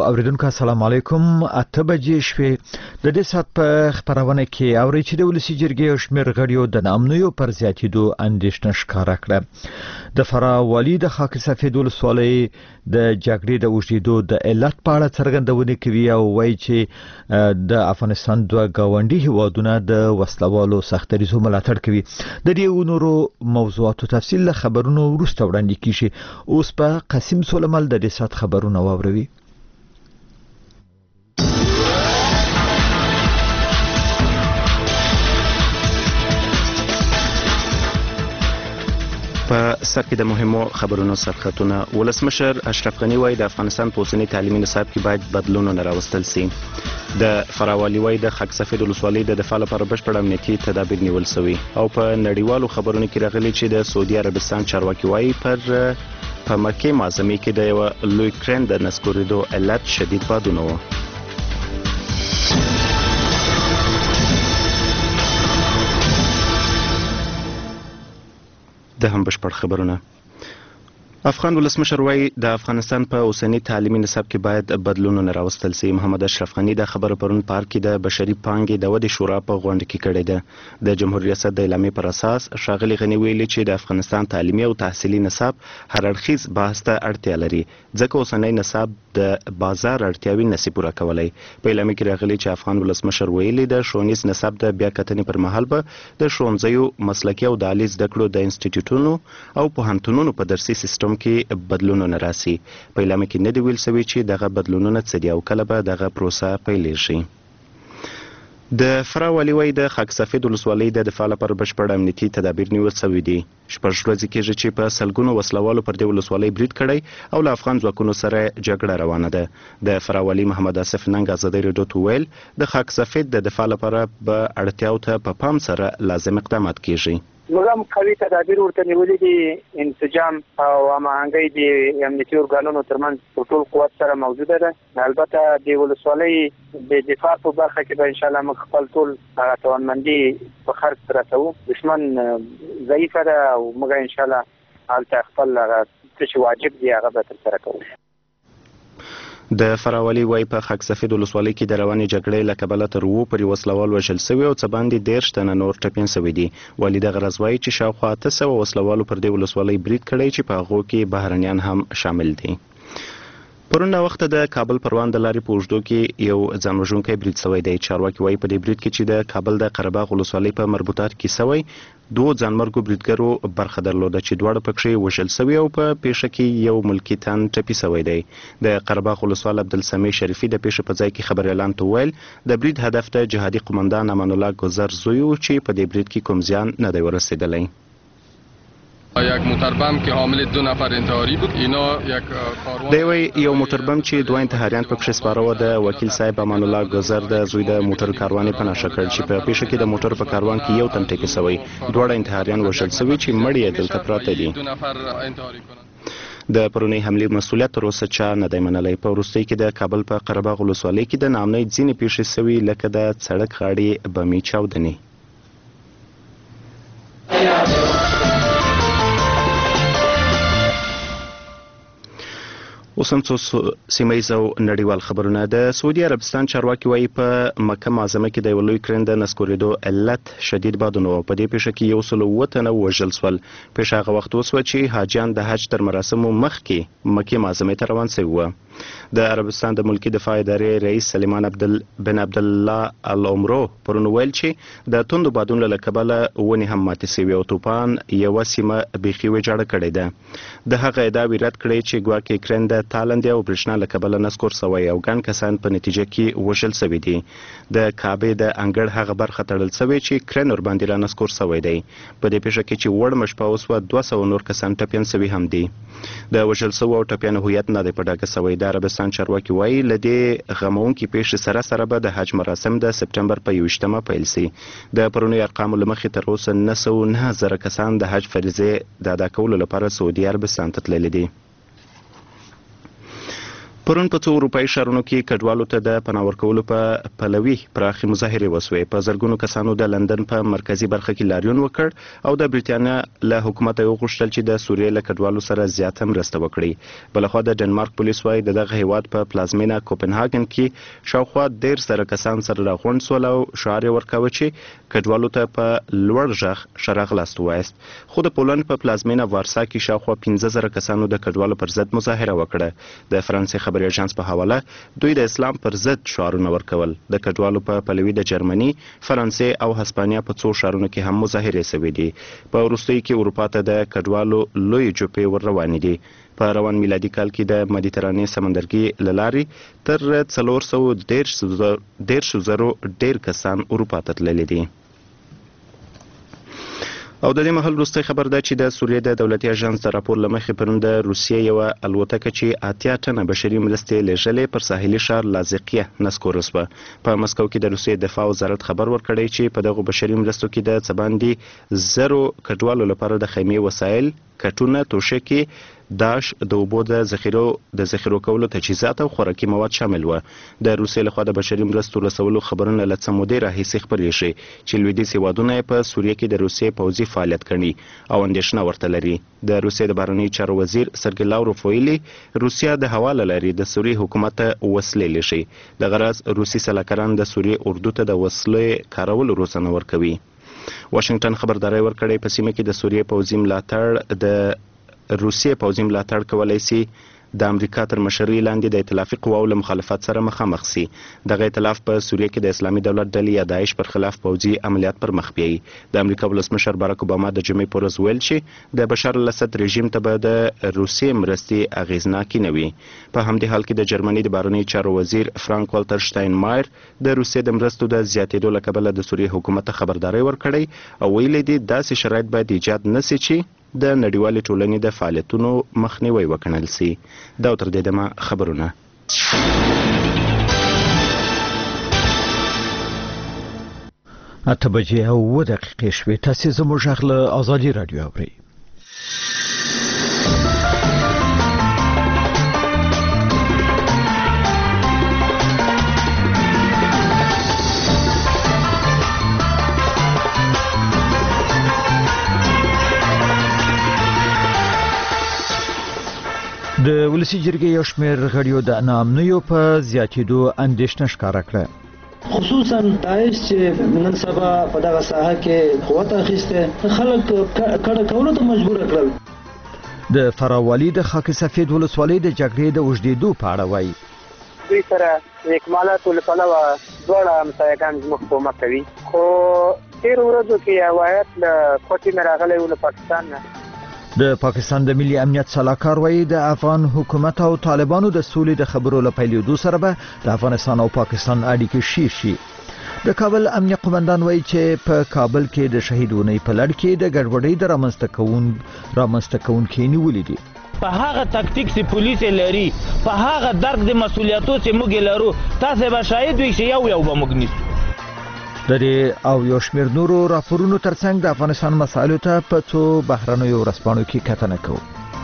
اوریدونکو السلام علیکم. 8 بجې شپې د دې سات په خبرونه کې اوري چې د ولسی جرګې او شمیر غړیو د نامنویو پر زیاتېدو اندېښنه ښکاره کړه. د فراه والي د خاک سفید ولسوالۍ د جګړې د اوږدېدو د علت په اړه څرګندونه کوي او وایي چې د افغانستان دوه گاونډي هیوادونه د وسلوالو سختریزو ملاتړ کوي. د دې نورو موضوعاتو تفصیل له خبرونو وروسته وړاندې کیږي. اوس په قاسم سولمل د دې سات خبرونه واوروي. په سر کې د مهمو خبرونو سرخطونه. ولسمشر اشرف غنی وایي د افغانستان په اوسني تعلیمي نصاب کې باید بدلونونه راوستل شي. د فراه والي وایي د خاک سفید ولسوالۍ د دفاع لپاره بشپړ امنیتي تدابیر نیول شوي. او په نړیوالو خبرونو کې راغلي چې د سعودي عربستان چارواکي وایي په مکه معظمه کې د یو لوی کرن د نسکورېدو علت شدید بادونه و. د هم بشپړ خبرونه. افغان ولسمشر وایي د افغانستان په اوسنی تعلیمي نصاب کې باید بدلونونه راوستل شي. محمد اشرف غنی د خبرو پرون پارک کې د بشري پانګې د ودې شورا په غونډه کې کړې ده. د جمهوریت ریاست د اعلامیې پر اساس ښاغلي غنی ویلي چې د افغانستان تعلیمي او تحصیلي نصاب هر اړخیز بحث ته اړتیا لري ځکه اوسنی نصاب د بازار اړتیاوې نشي پوره کولای. په اعلامیه کې راغلي چې افغان ولسمشر ویلي د ښوونیز نصاب د بیا کتنې پر مهال به د ښوونځیو مسلکي او د عالي زده کړو د انسټیټیوټونو او پوهنتونونو په درسي سیستم کې بدلونونه راسي. په اعلامیه کې نه دی ویل شوی چې دغه بدلونونه څه دي او کله به دغه پروسه پیلیږي. د فراه والي وایي د خاک سفید ولسوالۍ د دفاع لپاره بشپړ امنیتي تدابیر نیول شوي دي. 6 ورځې کېږي چې په سلګونو وسلوالو پر دې ولسوالۍ برید کړی او له افغان ځواکونو سره جګړه روانه ده. د فراه والي محمد آصف ننګ ازادي راډیو ته ویل د خاک سفید د دفاع لپاره به اړتیاو ته په پام سره لازم اقدامات کیږي. موږ هم قوي تدابیر ورته نیولې دي. انسجام او هماهنګي د امنیتي ارګانونو ترمنځ په ټول قوت سره موجوده ده. البته د ولسوالۍ د دفاع په برخه کې به ان شاء الله موږ خپل ټول توانمندي په خرڅ راتو. دشمن ضعیفه ده او موږ ان شاء الله هلته خپل څه واجب دی هغه به ترسره کوو. د فراه والي وایي په خاک سفید ولسوالۍ کې د روانې جګړې له کبله تر 7 پورې وسلوال وژل شوي او څه باندې 13 تنه نور ټپیان شوي دي. والي دغه راز وایي چې شاوخوا 800 وسلوالو پر دې ولسوالۍ برید کړی چې په هغو کې بهرنیان هم شامل دي. پرون وخت د کابل پروان د لارې په اوږدو کې یو ځانوژونکی برید شوی دی. چارواکي وایي په دې برید کې چې د کابل د قره باغ ولسوالۍ په مربوطات کې شوی 2 ځانمرګو بریدګرو برخه درلوده چې دواړه پکښې وژل شوي او په پیښه کې یو ملکي تن ټپي شوی دی. د قره باغ ولسوال عبدالسمیع شریفي د پیښې په ځای کې خبر اعلان ته وویل د برید هدف د جهادي قمندان امان الله گذر زوی و چې په دې برید کې کوم زیان نه دی ورسېدلی. یک موتربم که حامل 2 نفر انتحاری بود. اینا یک کاروان یو موتربم چې 2 انتحاریان پکښې سپاره و د وکیل صاحب امان الله گذر د زوی د موټر کاروان په نشه کړ چې په پیښه کې د موټر په کاروان کې یو تن ټپي شوی. 2 انتحاریان وژل شوي چې مړي یې دلته پراته دي. د پرونی حملې مسؤلیت تر اوسه چا نه دی منلی. په وروستۍ کې د کابل په قره باغ ولسوالۍ کې د ناامنۍ ځینې پیښې شوي لکه د سړک غاړې بمي چاودنې. اوس هم څو سیمهیز او نړیوال خبرونه. د سعودي عربستان چارواکي وایي په مکه معظمه کې د یو لوی کرن د نسکورېدو علت شدید بادونه و. په دې پیښه کې 107 تنه وژل شول. پیښه هغه وخت وسوه چې حاجیان د حج تر مراسمو مخکې مکې معظمې ته روان شوي وو. د عربستان د ملکی دفاع ادارې رئیس سلیمان بن عبدالله العمرو پرون ویل چې د توندو بادونو له کبله ونې هم ماتې شوي او طوفان یوه سیمه بیخي ویجاړه کړې ده. د هغه ادعا رد کړې چې ګواکې کرن د تالندې او برېښنا له کبله نسکور شوی او ګڼ کسان په نتیجه کې وژل شوي دي. د کعبې د انګړ هغه برخه تړل شوې چې کرن ورباندې را نسکور شوی دی. په دې پیښه کې چې وړمه شپه وسوه 200 نور کسان ټپیان شوي هم دي. د وژل شوو او ټپیانو هویت نه دی په ډاګه شوی. د عربستان چارواکي وایي له دې غموونکې پیښې سره به د حج مراسم د سپټمبر په 21مه پیل شي. د پرونی ارقامو له مخې تر اوسه 909,000 کسان د حج فریضې د ادا کولو لپاره سعودي عربستان ته تللي دي. پرون په څو اروپایي ښارونو کې کډوالو ته د پناه ورکولو په پلوي پراخې مظاهرې وسوې. په زرګونو کسانو د لندن په مرکزي برخه کې لاریون وکړ او د بریټانیا له حکومت یې وغوښتل چې د سوریې له کډوالو سره زیاته مرسته وکړي. بلخوا د ډنمارک پولیس وايي دغه هیواد په پلازمینه کوپنهاګن کې شاوخوا 1.5 کسان سره راغونډ سول او شعار ورکاوه چې کډوالو ته په لوړ غږ ښه راغلاست ووایست. خو د پولند په پلازمینه وارسا کې شاوخوا 15,000 کسانو د کډوالو پر ضد مظاهره وکړه. د فرانسې خبري اژانس په حواله دوی د اسلام پر ضد شعارونه ورکول. د کډوالو په پلوي د جرمني، فرانسې او هسپانیا په څو ښارونو کې هم مظاهرې شوې دي. په وروستیو کې اروپا ته د کډوالو لوی جوپې ور روانې دي. په روان میلادي کال کې د مدیترانې سمندرګي له لارې تر 410,000 ډېر کسان اروپا ته تللي دي. او د دې مهال وروستی خبر ده چې د سوریې د دولتي اژانس د راپور له مخې پرون د روسیې یوه الوتکه چې 80 ټنه بشري مرستې لېږلې پر ساحلي ښار لازقیه نسکوره سوه. په مسکو کې د روسیې دفاع وزارت خبر ورکړی چې په دغو بشري مرستو کې د څه باندې 0 کډوالو لپاره د خیمې وسایل، کټونه، توشکې، داش، د اوبو د ذخیرو کولو تجهیزات او خوراکي مواد شامل وو. د روسیې لخوا د بشري مرستو رسولو خبرونه له څه مودې راهیسې خپرېږي چې لویدیځ هېوادونه یې په سوریې کې د روسیې پوځي فعالیت کوي او اندېښنه ورته لري. د روسیې د بهرنیو چارو وزیر سرګی لاوروف ویلي روسیه د هوا له لارې د سوریې حکومت ته وسلې لېږي. دغه راز روسي سلاکاران د سوریې اردو ته د وسلې کارولو روزنه ورکوي. واشنگټن خبرداری ورکړی په سیمه کې د سوریې پوځي ملاتړ د روسیې پوځي ملاتړ کولای شي د امریکا تر مشرۍ لاندې د ائتلافي قواو له مخالفت سره مخامخ شي. دغه ائتلاف په سوریې کې د اسلامي دولت ډلې یا داعش پر خلاف پوځي عملیات پر مخ بیایي. د امریکا ولسمشر باراک اوباما د جمعې په ورځ ویل چې د بشار الاسد رژیم ته به د روسیې مرستې اغیزناکې نه وي. په همدې حال کې د جرمني د بهرنیو چارو وزیر فرانک والټر شتاینمایر د روسیې د مرستو د زیاتېدو له کبله د سوریې حکومت ته خبرداری ورکړی او ویلي دي داسې شرایط باید ایجاد نه سي چې د نړیوالې ټولنې د فعالیتونو مخنیوی وکړل سي. دا تر دې دمه خبرونه. 8 بجې او 7 دقیقې شوې. تاسو زموږ غږ له آزادي رادیو اورئ. د ولسی جرګې یو شمېر غړیو د ناامنیو په زیاتېدو اندېښنه ښکاره کړه. خصوصا داعش چې نن سبا په دغه ساحه کې قوت اخیسته خلک کډه کولو ته مجبور کړل. د فراوالي د خاک سفید ولسوالۍ د جګړې د اوږدېدو په اړه وایي دوی سره اکمالات ولپلوه دواړه مسایګان زموږ په مخ کوي. خو تیر ورځو کې روایت له کوټې نه راغلی و له پاکستان نه. د پاکستان د ملي امنیت سلاکار وایي د افغان حکومت او طالبانو د سولې د خبرو له پیلېدو سره به د افغانستان او پاکستان اړیکې شیر شي. د کابل امنیه قومندان وایي چې په کابل کې د شهیدونې په لړ کې د ګډوډۍ د رامنځته کوونکي نیولې دي. په هغه تکتیک چې پولیس لري، په هغه درک د مسولیتو چې موږ لرو، تاسو به شاهد وي چې یو به موږ نیسو. د دې او یو شمېر نورو راپورونو ترڅنګ د افغانستان مسایلو ته په څو بهرنیو ورځپاڼو کې کتنه کوو.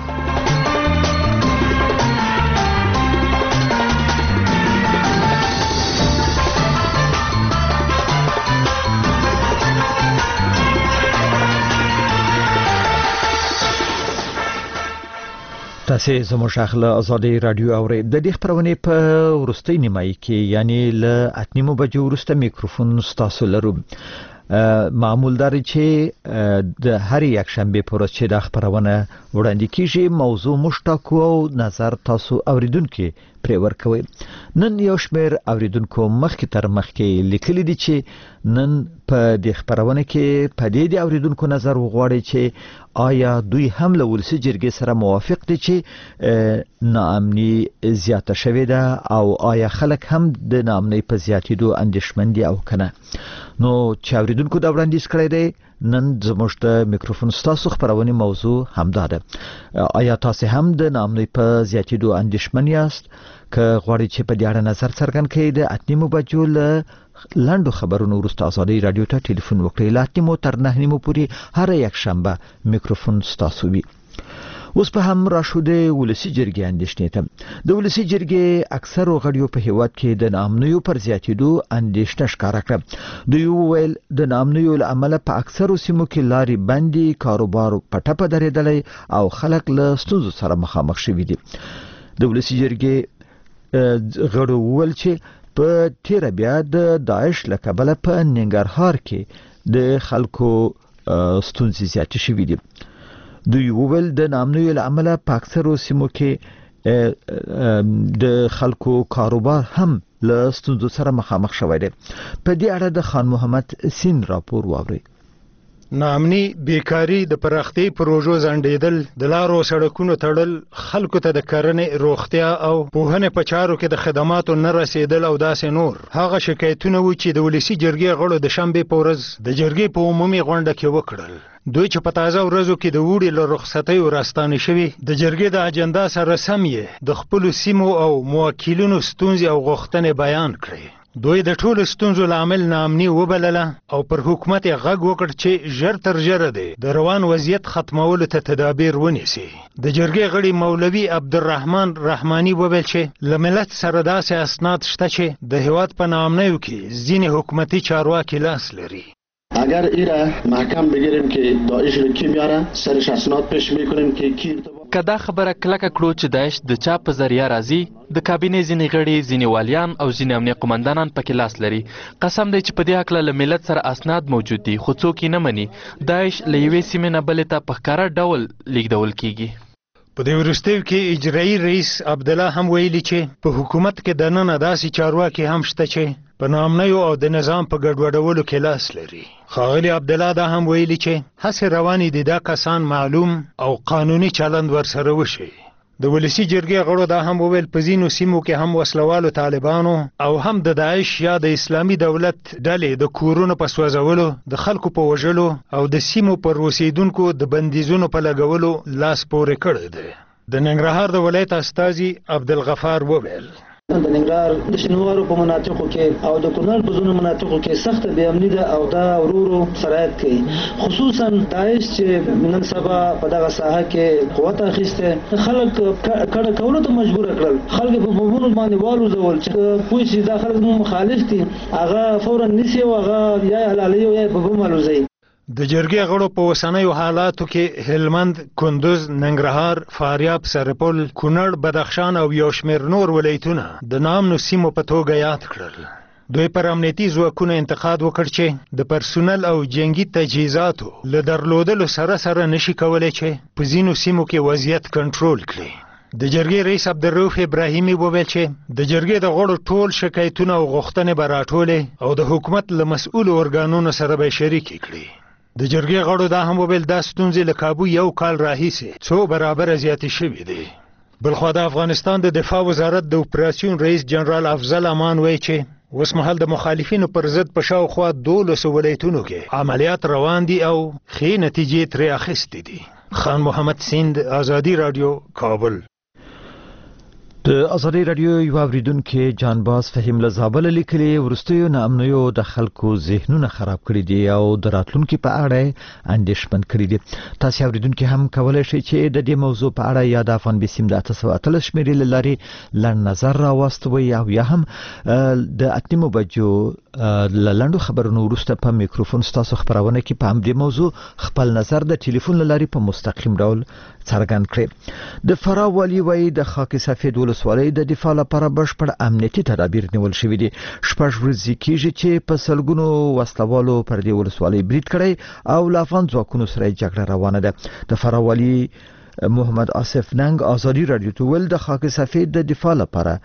تاسو زموږ غږ له آزادي رادیو اورئ. د دې خبرونه په ورستۍ نیمایي کې یعنی له 8 بجو وروسته میکروفون ستاسو لرو. معمول دار چې د هر یک شنبه پر ورځ چې د خبرونه وړاندې کیږي موضوع مشتاق او نظر تاسو اوریدونکو پرې ورکوي. نن یو شمېر اوریدونکو مخکې تر مخکې لیکلي دي چې نن په دې خبرونه کې په دې اوریدونکو نظر وغواړي چې آیا دوی هم له ولسی جرګې سره موافق دي چې ناامني زیاته شوې ده او آیا خلک هم د ناامنۍ په زیاتېدو اندېښمن دي او کنه. نو چې اوریدونکو دا وړاندیز کړی دی نن زموږ د میکروفون ستاسو خبرونه موضوع همدا ده. آیا تاسو هم د ناامنۍ په زیاتېدو اندېښمن یاست؟ که غواړئ چې په دې اړه نظر څرګند کړئ د 8 بجو له لاندو خبرونو وروسته آزادي رادیو ته ټلیفون وکړئ. له 8 تر 9 پورې هر یک شنبه میکروفون ستاسو وي. اوس په هم راشوده ولسی جرګې اندېښنې ته د ولسی جرګې اکثرو غړیو په هیواد کې د ناامنیو پر زیاتېدو اندېښنه ښکاره کړه. دوی وویل د ناامنیو له امله په اکثرو سیمو کې لارې بندي، کاروبار په ټپه درېدلی او خلک له ستونزو سره مخامخ شوي دي. د ولسی جرګې غړو وویل چې په تیر بیا د داعش له کبله په ننګرهار کې د خلکو ستونزې زیاتې شوي دي. دوی وویل د ناامنیو له امله په اکثرو سیمو کې د خلکو کاروبار هم له ستونزو سره مخامخ شوی دی. په دې اړه د خان محمد سین راپور واورئ. ناامني، بیکاری، د پراختي پروژو ځنډېدل، د لارو سړکونو تړل، خلکو ته د کرنې، روغتیا او پوهنې په چارو کې د خدماتو نه رسیدل او داسې نور هغه شکایتونه و چې د ولسی جرګې غړو د شنبې په ورځ د جرګې په عمومي غونډه کې وکړل. دوی چې په تازه ورځو کې د وړي له رخصتیو راستانه شوي د جرګې د اجنډا سره سم یې د خپلو سیمو او موکلینو ستونزې او غوښتنې بیان کړې. دوی د ټولو ستونزو لامل ناامني وبلله او پر حکومت یې غږ وکړ چې ژر تر ژره دی د روان وضعیت ختمولو ته تدابیر ونیسي. د جرګې غړي مولوي عبدالرحمن رحماني وویل چې له ملت سره داسې اسناد شته چې د هیواد په ناامنیو کې ځینې حکومتي چارواکي لاس لري. اگر ایره محکم بگیریم که داعش رو کی میاره سرش اسناد پیش میکنیم که کی که دا خبره کلکه کړو چې داعش د چا په ذریعه راځي، د کابینې ځینې غړي، ځینې والیان او ځینې امنیه قمندانان پکې لاس لري. قسم دی چې په دې هکله له ملت سره اسناد موجود دي، خو څوک یې نه مني. داعش له یوې سیمې نه بلې ته په ښکاره ډول لیږدول کیږي. په دې وروستیو کې اجرایي رئیس عبدالله هم ویلي چې په حکومت کې دننه داسې چارواکي هم شته چې په ناامنیو او د نظام په ګډوډولو کې لاس لري. ښاغلي عبدالله دا هم ویلي چې هڅې روانې دي دا کسان معلوم او قانوني چلند ورسره وشي. د ولسی جرګې غړو دا هم وویل په ځینو سیمو کې هم وسلوالو طالبانو او هم د داعش یا د اسلامي دولت ډلې د کورونو په سوځولو، د خلکو په وژلو او د سیمو پر اوسیدونکو د بندیزونو په لګولو لاس پورې کړی دی. د ننګرهار د ولایت استازي عبدالغفار وویل د ننګرهار د شینوارو په مناطقو کې او د کونړ په ځینو مناطقو کې سخت بې امني ده او دا ورو سرایت کوي. خصوصا داعش چې نن سبا په دغه ساحه کې قوت اخیسته، خلک کډه کولو ته مجبور کړل. خلک په بمونو باندې والوزول چې پوه شي دا خلک مخالف دي، هغه فورا نیسي او هغه یا حلالوي او یا په بم والوزي. د جرګې غړو په اوسنیو حالاتو کې هلمند، کندوز، ننګرهار، فاریاب، سرپل، کونړ، بدخشان او یو شمېر نور ولایتونه د ناامنو سیمو په توګه یاد کړل. دوی پر امنیتي ځواکونو انتقاد وکړ چې د پرسونل او جنگي تجهیزاتو له درلودلو سره سره نشي کولی چې په ځینو سیمو کې وضعیت کنټرول کړي. د جرګې رئیس عبدالرؤف ابراهیمي وویل چې د جرګې د غړو ټول شکایتونه او غوښتنې به راټولې او د حکومت له مسؤلو ارګانونو سره به شریکې کړي. د جرګې غړو دا هم وویل دا ستونزې له کابو یو کال راهیسې څو برابره زیاتې شوې دي. بلخوا د افغانستان د دفاع وزارت د اپراسیون رئیس جنرال افضل امان وایي چې اوس مهال د مخالفینو پر ضد په شاوخوا 12 ولایتونو کې عملیات روان دي او ښې نتیجې ترې اخیستې دي. خان محمد سیند، آزادي رادیو، کابل. د ازادي رادیو یو اوریدونکو جانباز فهیم له زابل لیکلي ورستیو ناامنیو د خلکو ذهنونه خراب کړي دي او د راتلونکو په اړه اندېښمن کړي دي. تاسو اوریدونکو هم کولای شئ چې د دې موضوع په اړه یا د افغان بسیم د 813 شمیرې لاري لړ نظر راوستوي او یا هم د اتمو بجو لاندو خبرونو وروسته په میکروفون تاسو خبرونه کې په همدې موضوع خپل نظر د ټلیفون لاري په مستقیم ډول څرګند کړي. د فرا والی وای د خاک سفید ولسوالۍ د دفاع لپاره بشپړ امنیتي تدابیر نیول شوې دي. شپږ ورځې کېږي چې په سلګونو وسلوالو پر دې ولسوالۍ برید کړی او له افغان ځواکونو سره جګړه روانه ده. د فرا والی محمد آصف ننګ آزادي رادیو ته ول د خاک سفید د دفاع لپاره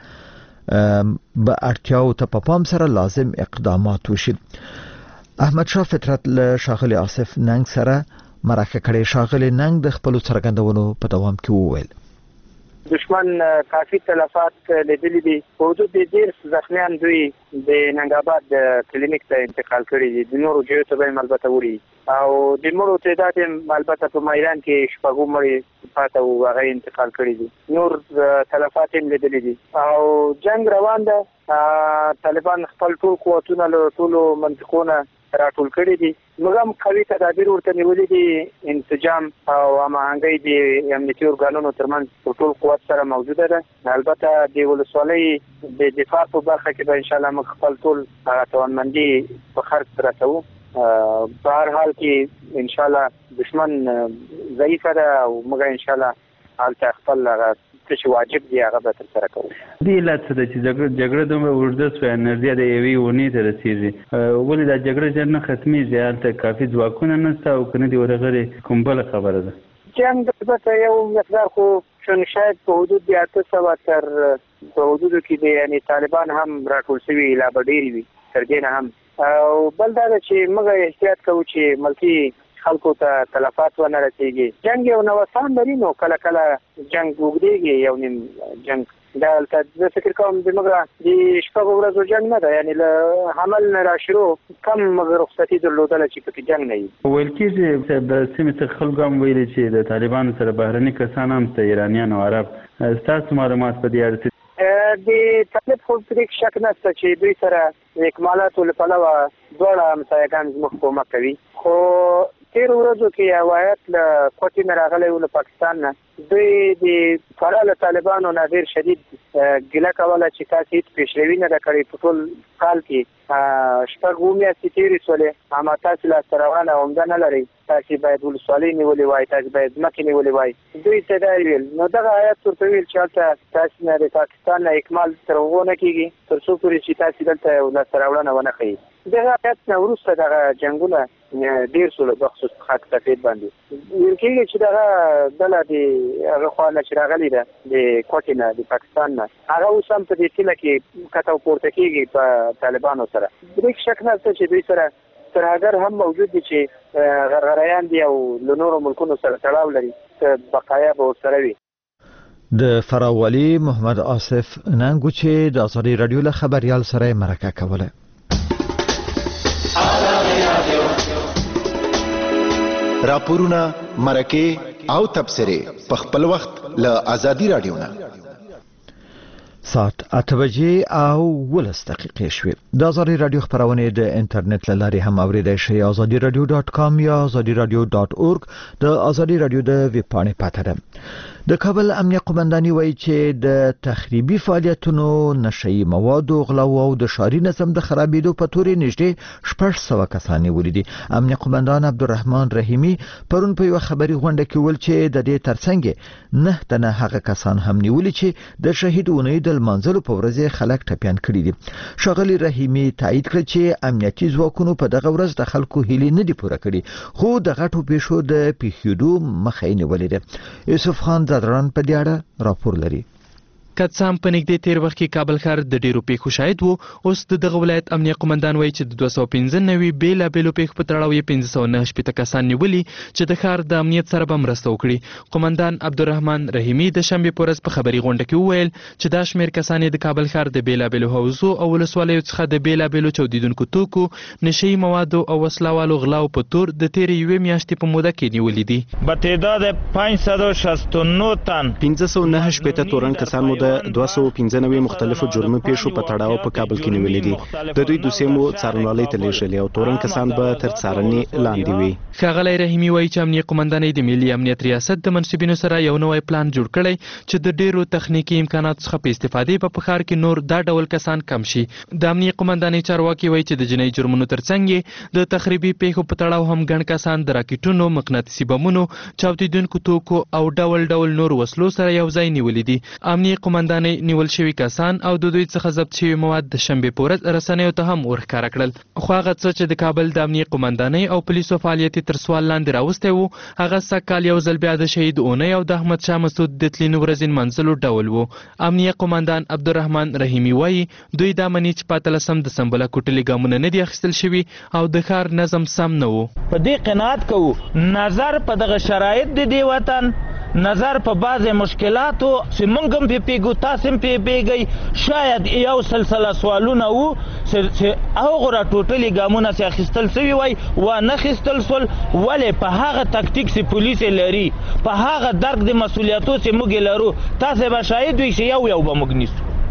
به اړتیاو ته په پام سره لازم اقدامات وشي. احمد شاه فطرت له شاغلي آصف ننګ سره مرکه کړې. شاغلي ننګ د خپل څرګندونو په دوام کې وویل دشمن کافی تلفات لیدلې دي. حدود ډیر زخمیان دوی د ننګاباد کلینیک ته انتقال کړي دي. د نورو جهو ته به البته وړي او د مړو تعداد البته په میدان کې شپږ مړي پاتې او هغه انتقال کړي دي. نور تلفات هم لیدلې دي او جنگ روان ده. طالبان خپل ټول قوتونه له ټولو منطقونو راټول کړي دي. موږ هم قوي تدابیر ورته نیولي دي. انسجام او هماهنګي د امنیتي ارګانونو ترمنځ ټول قوت سره موجوده ده. البته د ولسوالۍ د دفاع په برخه کې به ان شاء الله موږ خپل ټول توانمندي په خرڅ رسوو. په هر حال کې ان شاء الله دشمن ضعیف ده او موږ ان شاء الله حالت خپل چې واجب دی هغه به تر سره کوو. دې علت څه ده چې جګړه دومره اوږده شوه، انرژي د یوې اونۍ ته رسېږي؟ ولې دا جګړه ژر نه ختمېږي؟ هلته کافي ځواکونه نشته او که نه دي ورغلې کوم بله خبره ده؟ جنګ البته یو مقدار خو شاید په حدود د 800 تر په حدودو کې دی، یعنی طالبان هم راټول شوي لا به ډېرې وي تر دې نه هم. او بل دا ده چې موږ احتیاط کوو چې ملکي خلکو ته تلفات ونه رسېږي. جنګ یو نوسان لري، نو کله کله جنګ اوږدېږي، یو نیم جنګ دا هلته زه فکر کوم د موږ د شپږو ورځو جنګ نه ده، یعنی له حمل نه را شروع کم موږ رخصتي درلودله چې پکې جنګ نه وي. ویل کېږي د سیمې څخه خلکو هم ویلي چې د طالبانو سره بهرني کسان هم شته، ایرانیان او عرب. ستاسو معلومات په دې اړه د طالب خو په دې شک نشته چې دوی سره د اکمالاتو له پلوه دواړه همسایګان زموږ کومک کوي. خو تیر ورځو کې روایت له کوټې نه راغلی و له پاکستان نه، دوی د فرا له طالبانو نه ډېر شدید ګیله کوله چې تاسې هېڅ پیشروي نه ده کړې په ټول کال کې. 6 میاشتې تېرې شولې، اما تاسې لاسته راوړنه عمده نه لرئ، تاسې باید ولسوالۍ نیولې وای، تاسې باید ځمکې نیولې وای. دوی ته دا ویل، نو دغه آیت ورته ویل چې هلته تاسې نه د پاکستان نه اکمال تر هغو نه کېږي تر څو پورې چې تاسې دلته یو لاسته راوړنه ونه ښیي. دغه آیت نه وروسته دغه جنګونه ډېر شول بخصوص خاک سفید باندې. ویل کېږي چې دغه ډله د هغه خوا نه چې راغلې ده د کوټې نه د پاکستان نه، هغه اوس هم په دې سیمه کې کته او پورته کېږي په طالبانو سره. دې شک نشته چې دوی سره ترهګر هم موجود دي چې غرغریان دي او له نورو ملکونو سره تړاو لري، بقایا به ورسره وي. د فراوالي محمد آصف ننګو چې د ازادي رادیو له خبريال سره مرکه کوله. راپورونه، مرکه او تبصره په خپل وخت له ازادي رادیو نه. ساعت 8 بجې او 12 دقیقې شوې. د ازادي رادیو خبرونه د انټرنیټ له لارې هم اوریدای شئ. azadiradio.com یا azadiradio.org د ازادي رادیو د ویب پاڼې پاته ده. د کابل امنیه قومنداني وایي چې د تخریبي فعالیتونو، نشئی موادو غلاو او د ښاري نظم د خرابېدو په تورې نږدې 600 کسان نیولي دي. امنیه قومندان عبدالرحمن رحیمي پرون په یو خبري غونډه کې ویل چې د دې ترڅنګ 9 تنه هغه کسان هم نیولي چې د شهید اونۍ د لمانځلو په ورځ خلک ټپيان کړي دي. ښاغلي رحیمي تایید کړ چې امنیتي ځواکونو په دغه ورځ د خلکو هیلې نه دي پوره کړي، خو د غټو پیښو د پیښېدو مخه یې نیولې ده. یوسف خان دران په دې اړه راپور لري. کڅام په نږدې تیر وخت کې کابل ښار د ډیرو پیښو شاهد وو. اوس دغه ولایت امنیه قومندان وایي چې د 295 بیلابیلو پیښو په تړاو یې 509 کسان نیولي چې د ښار د امنیت سره به مرسته وکړي. قومندان عبدالرحمن رحیمي د شنبې په ورځ په خبري غونډه کې وویل چې دا شمېر کسان د کابل ښار د بیلابیلو حوزو او ولسوالیو څخه د بیلابیلو چاودیدونکو توکو، نشئی موادو او وسلوالو غلاو په تور د تیرې یوې میاشتې په موده کې نیولي دي. به تعداد 569 تن 509 تورن کسان مو د 295 مختلفو جرمي پیښو په تړاو په کابل کې نیولې دي. د دوی دوسیمو څارنوالۍ ته لیږلي او تورن کسان به تر څارنې لاندې وي. ښاغلی رحیمي وایي چې امنیه قومندانۍ د ملي امنیت ریاست د منصبینو سره یو نوی پلان جوړ کړی چې د ډیرو تخنیکی امکاناتو څخه په استفادې په ښار کې نور دا ډول کسان کم شي. د امنیه قومندانۍ چارواکي وایي چې د جنایي جرمونو ترڅنګ د تخریبي پیښو په تړاو هم ګڼ کسان د راکټونو، مقناطیسي بمونو، چاودیدونکو توکو او ډول ډول نور وسلو سره یو ځای نیولي دي. امنیه قومندانۍ نیول شوي کسان او د دوی څخه ضبط شوي مواد د شنبې په ورځ رسنیو ته هم ورښکاره کړل. خو هغه څه چې د کابل د امنیه قومندانۍ او پولیسو فعالیت تر سوال لاندې راوستی وو، هغه سږکال یو ځل بیا د شهید اونۍ او د احمد شاه مسعود د تلین ورځې نمانځلو ډول وو. امنیه قومندان عبدالرحمن رحیمي وایي دوی دا مني چې 15 دسمبر کوټلي ګامونه نه دي اخیستل شوي او د ښار نظم سم نه وو. په دې قناعت کوو نظر په دغه شرایط د دې وطن، نظر په بعضې مشکلاتو چې موږ هم پې پیږو، تاسې هم پې پیږئ، شاید یو سلسله سوالونه وو چې هغو راټوټلي ګامونه چې اخیستل سوي وای ونه اخیستل سول. ولې په هغه تکتیک چې پولیس لري، په هغه درک د مسؤلیتو چې موږ لرو، تاسې به شاهد وي چې یو به موږ نیسو.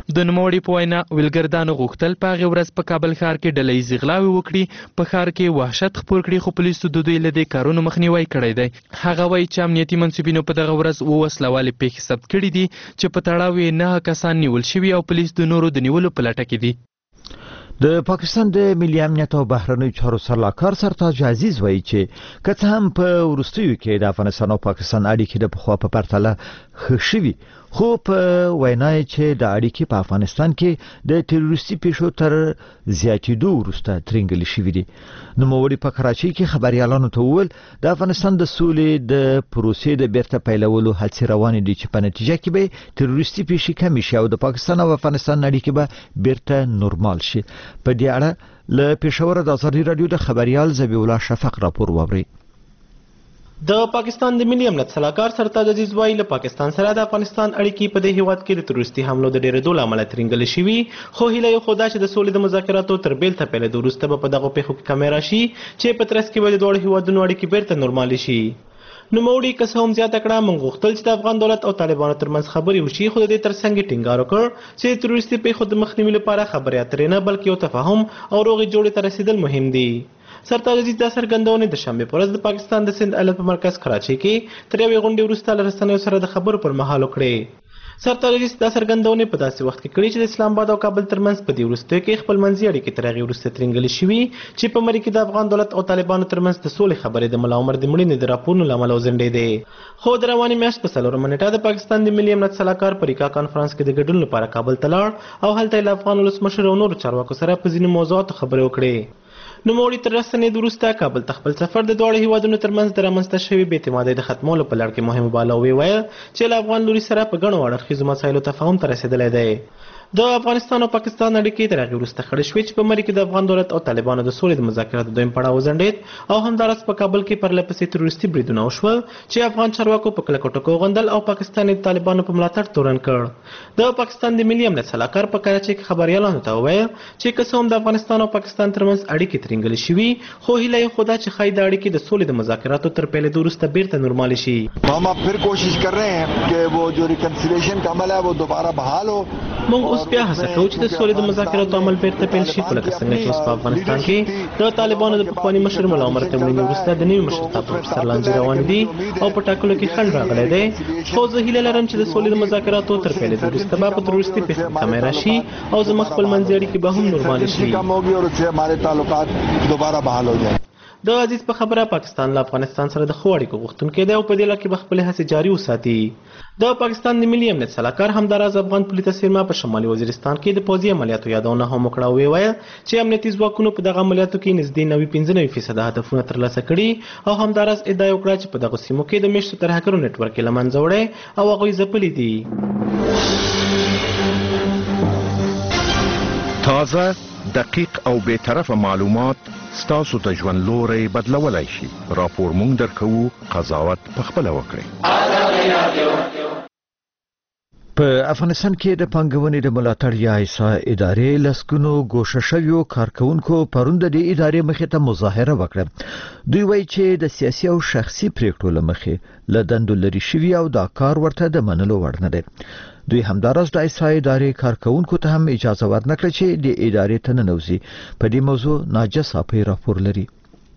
د نوموړي په وینا ویلګردانو غوښتل په هغې ورځ په کابل ښار کې ډله ییزې غلاوې وکړي، په ښار کې وحشت خپور کړي، خو پولیسو د دوی له دې کارونو مخنیوی کړی دی. هغه وایي چې امنیتي منصبینو په دغه ورځ 7 وسله والې پیښې ثبت کړي دي چې په تړاو یې 9 کسان نیول شوي او پولیس د نورو د نیولو په لټه کې دي. د پاکستان د ملي امنیت او بهرنیو چارو سرلاکار سرتاج عزیز وایي چې که څه هم په وروستیو کې د افغانستان او پاکستان اړیکې د پخوا په پرتله ښه شوي، خو په وینا یې چې د اړیکې په افغانستان کې د تروریستي پیښو تر زیاتېدو وروسته ترینګلې شوي دي. نوموړي په کراچۍ کې خبريالانو ته وویل د افغانستان د سولې د پروسې د بیرته پیلولو هڅې روانې دي چې په نتیجه کې به تروریستي پیښې کمې شي او د پاکستان او افغانستان اړیکې به بیرته نورمال شي. په دې اړه له پېښور د ازادي رادیو د خبريال ذبیح الله شفق راپور واوري. د پاکستان د ملي امنیت سلاکار سرتاج عزیز وایي له پاکستان سره د افغانستان اړیکې په دې هیواد کې د تروریستي حملو د ډېرېدو له امله ترینګلې شوي، خو هیله یې خو دا چې د سولې د مذاکراتو تر بیلته پیلېدو وروسته به په دغو پیښو کې کمې راشي چې په ترڅ کې به د دواړو هیوادونو اړیکې بیرته نورمالې شي. نوموړي که څه هم زیاته کړه، موږ غوښتل چې د افغان دولت او طالبانو ترمنځ خبرې وشي، خو د دې ترڅنګ یې ټینګار وکړ چې د تروریستي پیښو د مخنیوي لپاره خبرې اترې نه بلکې یو تفاهم او روغې جوړې ته رسیدل مهم دي. سرتاج عزیز دا څرګندونې د شنبې په ورځ د پاکستان د سند ایالت په مرکز کراچۍ کې تر یوې غونډې وروسته له رسنیو سره د خبرو پر مهال وکړې. سرتاج عزیز دا څرګندونې په داسې وخت کې کړې چې د اسلام آباد او کابل ترمنځ په دې وروستیو کې خپلمنځي اړیکې تر هغې وروسته ترینګلې شوي چې په مرکه د افغان دولت او طالبانو ترمنځ د سولې خبرې د ملا عمر د مړینې د راپورونو له امله وځنډېدې. خو د روانې میاشت په 4 نیټه د پاکستان د ملي امنیت سلاکار په ریکا کانفرنس کې د ګډون لپاره کابل ته لاړ او هلته یې له افغان ولسمشر او نورو چارواکو سره په ځینو موضوعاتو خبرې وکړې. نوموړي تر راستنېدو وروسته کابل ته خپل سفر د دواړو هیوادونو ترمنځ د رامنځته شوې بې اعتمادۍ د ختمولو په لړ کې مهم باله. وویل چې له افغان لوري سره په ګڼو اړخیزو مسایلو تفاهم ته رسېدلی دی. د افغانستان او پاکستان اړیکې تر هغې وروسته خړې شوې چې په مرکه د افغان دولت او طالبانو د سولې د مذاکراتو دویم پړاو وځنډېد او همداراز په کابل کې پرله پسې تروریستي بریدونه وشول چې افغان چارواکو په کلکو ټکو غندل او پاکستان د طالبانو په ملاتړ تورن کړ. د پاکستان د ملي امنیت سلاکار په کراچۍ کې خبريالانو ته وویل چې که څه هم د افغانستان او پاکستان ترمنځ اړیکې ترینګلې شوي، خو هیله یې خو دا چې ښایي د اړیکې د سولې د مذاکراتو تر پیلېدو وروسته بیرته نورمالې شي. हम अब फिर कोशिश कर रहे हैं कि वो जो रिकन्सिलिएशन का अमल है वो दोबारा बहाल हो. موږ اوس بیا هڅه کوو چې د سولې د مذاکراتو عمل بیرته پیل شي، خو لکه څنګه چې اوس په افغانستان کې د طالبانو د پخواني مشر ملا عمر ته مړینې وروسته د نوي مشرتابه پروفیسر لانجې روان دي او په ټاکلو کې خنډ راغلی دی. خو زه هیله لرم چې د سولې د مذاکراتو تر پیلېدو وروسته به په تروریستي پیښو کې کمی راشي او زموږ خپلمنځي اړیکې به هم نورمالې شي. د عزیز په خبره پاکستان له افغانستان سره د ښو اړیکو غوښتونکی دی او په دې لړ کې به خپلې هڅې جاري وساتي. د پاکستان د ملي امنیت سلاکار همداراز افغان پولیسو څیرما په شمالي وزیرستان کې د پوځي عملیاتو یادونه هم وکړه او وویل چې امنیتي ځواکونو په دغه عملیاتو کې نږدې 95% هدفونه ترلاسه کړي او همداراز ادعا یې وکړه چې په دغو سیمو کې د میشتو ترهګرو نیټورک یې له منځه وړی او هغوی ځپلي دي. تازه، دقیق او بی‌طرفه معلومات ستاسو د ژوند لوري بدلولای شي. راپور مونږ درکوو، قضاوت پخپله وکړئ. په افغانستان کې د پانګونې د ملاتړ یا ایسا ادارې لسګونو ګوښه شویو کارکونکو پرون د دې ادارې مخې ته مظاهره وکړه. دوی وایي چې د سیاسي او شخصي پریکړو له مخې له دندو لرې شوي او دا کار ورته د منلو وړ نه دی. دوی همداراز د ایسا ادارې کارکونکو ته هم اجازه ورنکړه چې د ادارې ته ننوځي. په دې موضوع ناجس اپی راپور لري.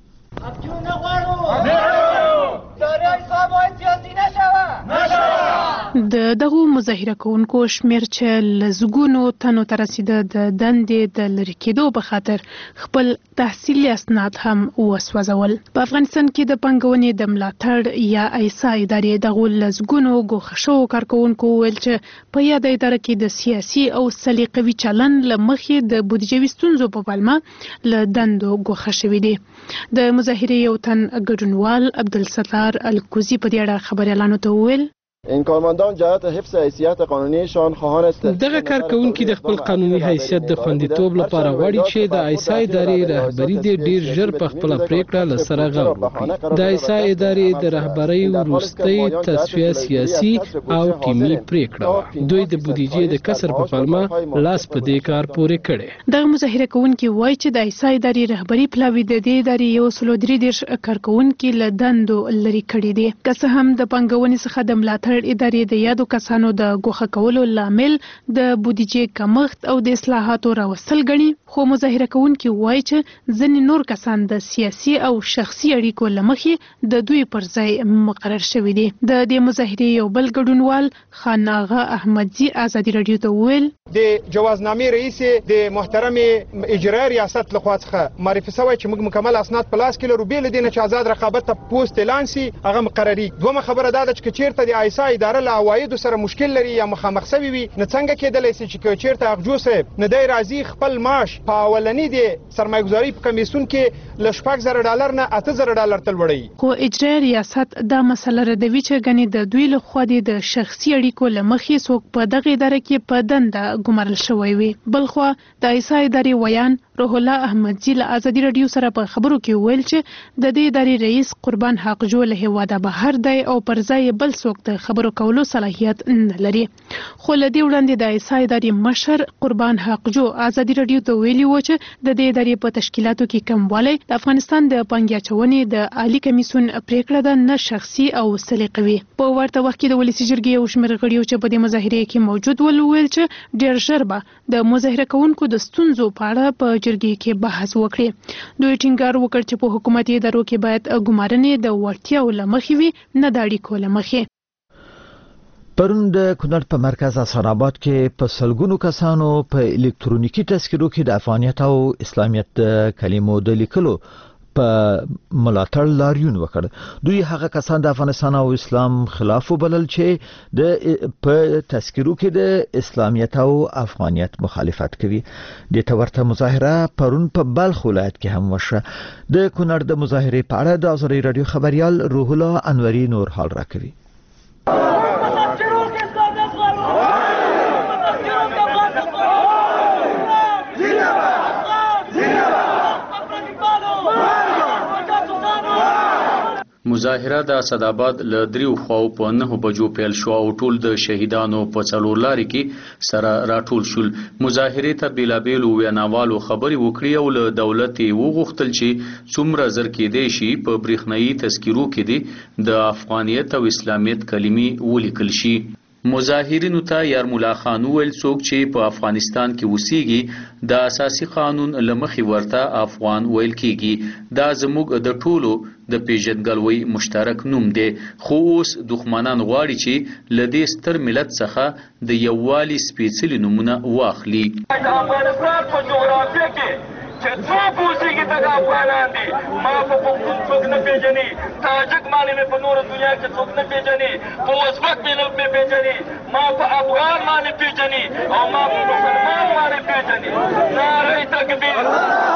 د دغو مظاهره کوونکو شمیر چې لزګونو تنو ته رسیده د دندې د لرې کېدو په خاطر خپل تحصیلي اسناد هم وسوځول. په افغانستان کې د پانګونې د ملاتړ یا ایسا ادارې دغو لزګونو ګوښه شوو کارکونکو ویل چې په یاده اداره کې د سیاسي او سلیقوي چلن له مخې د بودیجوي ستونزو په پلمه له دندو ګوښه شوي دي. د مظاهرې یو تن ګډونوال عبدالستار الکوزي په دې اړه خبريالانو ته وویل این کارمندان جهت حفظ حیثیت قانونیشان خواهان است. دغه کارکونکي د خپل قانوني حیثیت د خوندیتوب لپاره غواړي چې د ایسا ادارې رهبری د ډیر ژر په خپل پریکړه لسره غور وکړي. د ایسا ادارې د رهبری وروستۍ تصفیه سیاسي او ټیمي پریکړه دوی د بودیجې د کسر په پلمه لاس په دې کار پورې کړي. د مظاهره کوونکي وایي چې د ایسا ادارې رهبری پلاوی د دې ادارې 133 کارکونکي له دندو لري کړي دي. که څه هم د پنګونې څخه د ملاتړ ملاتړ ادارې د یادو کسانو د ګوښه کولو لامل د بودیجې کمښت او د اصلاحاتو راوستل ګڼي، خو مظاهره کوونکي وایي چې ځینې نور کسان د سیاسي او شخصي اړیکو له مخې د دوی پر ځای مقرر شوي دي. د دې مظاهرې یو بل ګډونوال خان آغا احمدزي ازادي رادیو ته وویل د جوازنامې رئیس د محترم اجرایي ریاست لخوا څخه معرفي شوی چې موږ مکمل اسناد په لاس کې لرو، بې له دې نه چې آزاد رقابت ته پوسټ اعلان سي هغه مقرري. دومره خبره دا ده چې چیرته د آیسا اداره له عوایدو سره مشکل لري یا مخامخ شوی وي، نه څنګه کېدلی شي چې چیرته اغجو صاحب نه دی راځي خپل معاش په اولنی د سرمایه‌ګذاري په کمیسیون کې له $6,000 نه $8,000 تل وړي. خو اجرایي ریاست دا مسله ردوي چې ګنې د دوی له خوا د شخصي اړیکو له مخې څوک په دغه اداره کې په دنده ګمارل شوی وي. بلخوا د آیسا ادارې ویان روح الله احمدزي له ازادي رادیو سره په خبرو کې ویل چې د دې ادارې رئیس قربان حقجو له هیواده بهر دی او پر ځای بل څوک د خبرو کولو صلاحیت نه لري. خو له دې وړاندې د آیسا ادارې مشر قربان حقجو ازادي رادیو ته ویلي و چې د دې ادارې په تشکیلاتو کې کموالی د افغانستان د پانګې اچونې د عالی کمیسیون پریکړه ده، نه شخصي او سلیقوي. په ورته وخت کې د ولسي جرګې یو شمېر غړي چې په دې مظاهرې کې موجود ول ویل چې ډېر ژر به د مظاهره کوونکو د ستونزو په اړه په جرګې کې بحث وکړي. دوی ټینګار وکړ چې په حکومتي ادارو کې باید ګمارنې د وړتیاو له مخې وي، نه د اړیکو له مخې. پرون د کونړ په مرکز حسن آباد کې په سلګونو کسانو په الکترونیکی تذکرو کې د افغانیت او اسلامیت کلمو د لیکلو په ملاتړ لاریون وکړ. دوی هغه کسان د افغانستان او اسلام خلاف وبلل چې د په تذکرو کې د اسلامیت او افغانیت مخالفت کوي. د تورته مظاهره پرون په بلخ ولایت کې هم وشوه. د کونړ د مظاهرې په اړه د ازادي رادیو خبريال روح الله انوري نور حال راکوي. مظاهره د اسداباد له دریو خواو په 9 بجو پیل شو او ټول د شهیدانو په څلور لارې کې سره راټول شول. مظاهره ته بیلابیلو ویناوالو خبري وکړي او له دولت وغوښتل چې څومره زر کېدای شي په برېښنايي تذکرو کې د افغانیت او اسلامیت کلمې ولیکل شي. مظاهرینو ته یارمولا خان ویل څوک چې په افغانستان کې اوسېږي د اساسي قانون لمخې ورته افغان ویل کېږي. دا زموږ د ټولو د پیژندګلوۍ مشترک نوم دی، خو اوس دښمنان غواړي چې له دې ستر ملت څخه د یووالي سپېڅلي نومونه واخلي. چې څوک اوسېږي د افغانان دي، ما په پښتون څوک نه پېژني، تاجک مالې مې په نوره دنیا کې څوک نه پېژني، په ازبک مې پېژني، ما په افغان باندې پېژني او ما په مسلمان باندې پېژني. نعره تکبیر.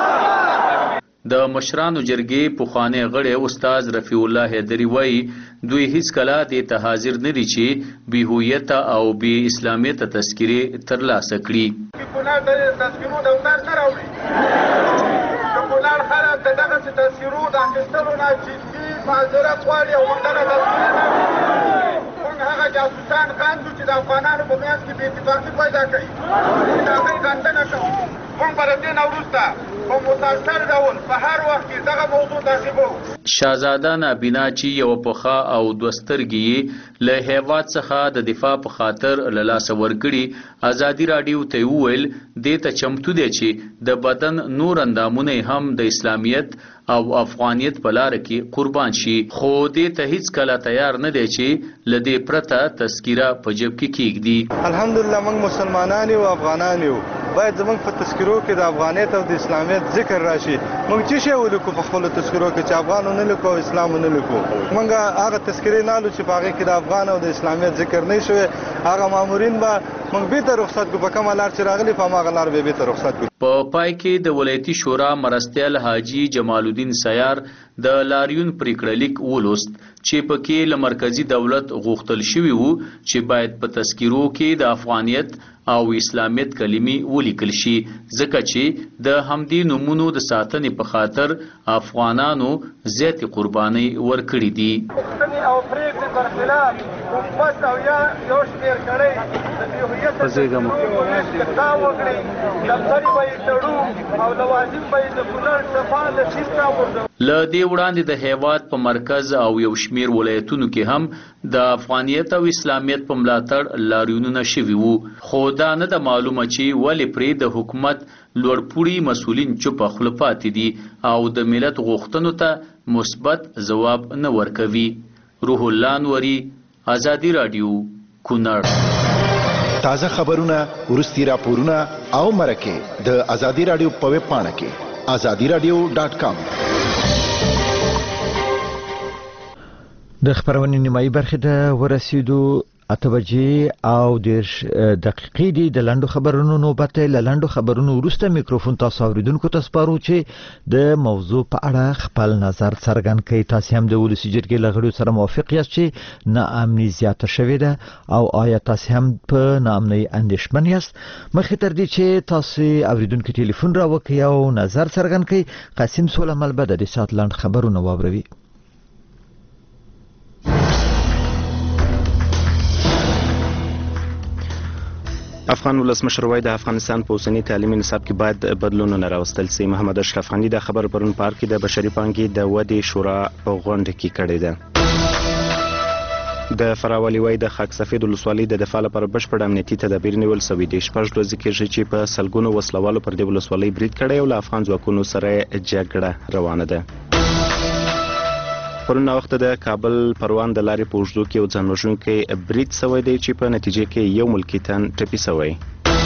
د مشرانو جرګې پخوانی غړی استاد رفیع الله حیدري وایي دوی هیڅ کله دې ته حاضر نه دي چې بې هویته او بې اسلامیته تذکرې ترلاسه کړي. کونړ د تذکرو دفتر نه راوړي، د کونړ خلک د دغسې تذکرو د اخیستلو نه جدي معذرت غواړي او موږ دغه تذکرې نه اخلو. موږ هغه جاسوسان خاندو چې د افغانانو په منځ کې بې اتفاقي پیدا کوي، موږ د هغوی غندنه کوو. موږ به د دې نه وروسته په مسلسل ډول په هر وخت کې دغه موضوع تعقیبوو. شاهزاده نابینا چې یو پخه او دوسترګي له هیواد څخه د دفاع په خاطر له لاسه ورکړي ازادي رادیو ته ویل دې ته چمتو دی چې د بدن نور اندامونه هم د اسلامیت او افغانیت په لار کې قربان شي، خو دې ته هیڅ کله تیار نه دی چې له دې پرته تذکره په جیب کې کېږدي. الحمدلله موږ مسلمانان یو افغانان یو، باید زموږ په تذکرو کې د افغانیت او د اسلامیت ذکر راشي. موږ څه شی ولیکو په خپلو تذکرو کې چې افغان نه لیکو او اسلام نه لیکو. موږ هغه تذکرې نه لو چې په هغې کې د افغان او د اسلامیت ذکر نه شوی. هغه مامورین به موږ بیرته رخصت کړو، په کومه لار چې راغلي په هماغه لار به بیرته رخصت کړو. په پای کې د ولایتي شورا مرستیال حاجي جمال الدین سیار د لاریون پریکړه لیک ولوست چې پکې له مرکزی دولت غوښتل شوی وو چې باید په تذکرو کې د افغانیت او اسلامیت کلمې ولیکل شي، ځکه چې د همدې نومونو د ساتنې په خاطر افغانانو زیاتې قربانۍ ورکړې دي. او پریکړې پر خلاف حکومت او یا یو شمېر کړی د دې هویت دا وکړي دفترې به یې تړو او لوازم به یې د کونړ صفا د سیند راغورځوو. له دې وړاندې د هیواد په مرکز او یو شمیر ولایتونو کې هم د افغانیت او اسلامیت په ملاتړ لاریونونه شوي وو، خو دا نه ده معلومه چې ولې پرې د حکومت لوړپوړي مسؤلین چوپه خوله پاتې دي او د ملت غوښتنو ته مثبت ځواب نه ورکوي. روح الله انوري، ازادي رادیو، کونړ. تازه خبرونه، ورستي راپورونه او مرکه د ازادي رادیو په ویب پاڼه کې azadiradio.com. د خبرونې نیمایي برخې ته ورسېدو. 8 بجې او 10 دقیقې دي. د لاندو خبرونو نوبت له لاندو خبرونو وروسته میکروفون تاسو اوریدونکو ته سپارو چې د موضوع په اړه خپل نظر څرګند کړئ. تاسو هم د ولسی جرګې له غړو سره موافق یاست چې ناامني زیاته شوې ده او آیا تاسو هم په ناامني اندېښمن یاست؟ مخکې تر دې چې تاسو اوریدونکو ټلیفون راوکړئ او نظر څرګند کړئ، قاسم سولمل به د سات لاند خبرونه واوروي. افغان ولسمشر وایي د افغانستان په اوسنی تعلیمي نصاب کې باید بدلونونه راوستل شي. محمد اشرف غني د خبر پرون پارک کې د بشري پانګې د ودې شورا په غونډه کې کړې ده. د فراولي وایي د خاک سفید ولسوالۍ د دفاع لپاره بشپړ امنیتي تدابیر نیول شوي دي. شپږ ورځې کېږي چې په سلګونو وسلوالو پر دې ولسوالۍ برید کړی او له افغان ځواکونو سره جګړه روانه ده. پرون وخت د کابل پروان د لارې په اوږدو کې یو ځانوژونکی برید شوی دی چې په نتیجه کې یو ملکي تن ټپي شوی.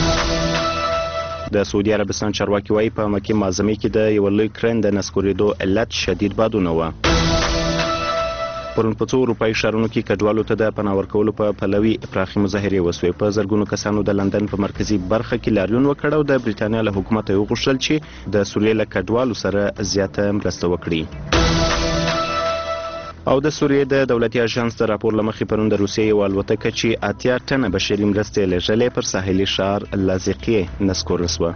د سعودي عربستان چارواکي وایي په مکې معظمې کې د یو لوی کرن د نسکورېدو علت شدید بادونه وه. پرون په څو اروپایي ښارونو کې کډوالو ته د پناه ورکولو په پلوي پراخي مظاهرې وسوې. په زرګونو کسانو د لندن په مرکزي برخه کې لاریون وکړ او د بریتانیا له حکومت یې وغوښتل چې د سوریې له کډوالو سره زیاته مرسته وکړي. او د سوریې د دولتي اژانس د راپور لمخې پرون د روسیې یو الوتکه چې 80 ټنه بشري مرستې لېږلې پر ساحلي ښار لاذقیه نسکوره شوه.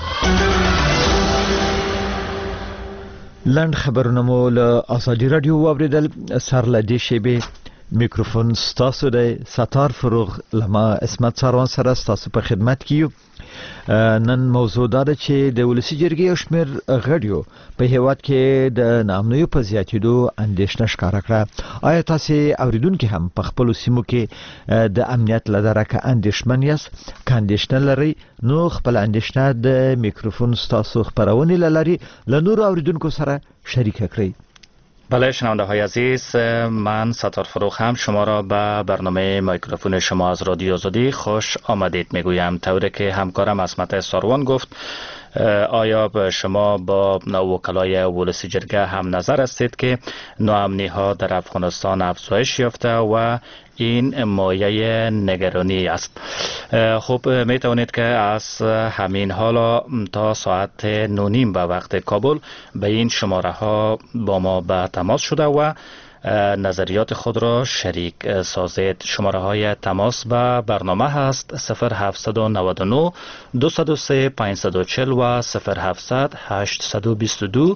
لاند خبرونه مو له ازادي رادیو واوریدل. سر له دې شیبې میکروفون ستاسو دی. ستار فروغ لما اسمت سروان سره ستاسو په خدمت کې یو. نن موضوع دا ده چې د ولسی جرګې یو شمېر غړیو په هیواد کې د ناامنیو په زیاتېدو اندېښنه ښکاره کړه. آیا تاسو اوریدونکو هم په خپلو سیمو کې د امنیت له درکه اندېښمن یاست؟ که اندېښنه لرئ نو خپل اندېښنه د میکروفون ستاسو خپرونې له لارې له نورو اوریدونکو سره شریک کړئ. بله شنونده های عزیز، من ستار فروغ هم شما را به برنامه میکروفون شما از رادیو آزادی خوش آمدید میگویم. طوری که همکارم اسمت ساروان گفت، آیا شما با وکلای ولسی جرگه هم نظر هستید که ناامنی ها در افغانستان افزایش یافته و این مایه نگرانی است؟ خب می توانید که از همین حالا تا ساعت 9:30 به وقت کابل به این شماره ها با ما به تماس شده و نظریات خود را شریک سازید. شماره های تماس به برنامه هست 0799 203 540 و 0700 822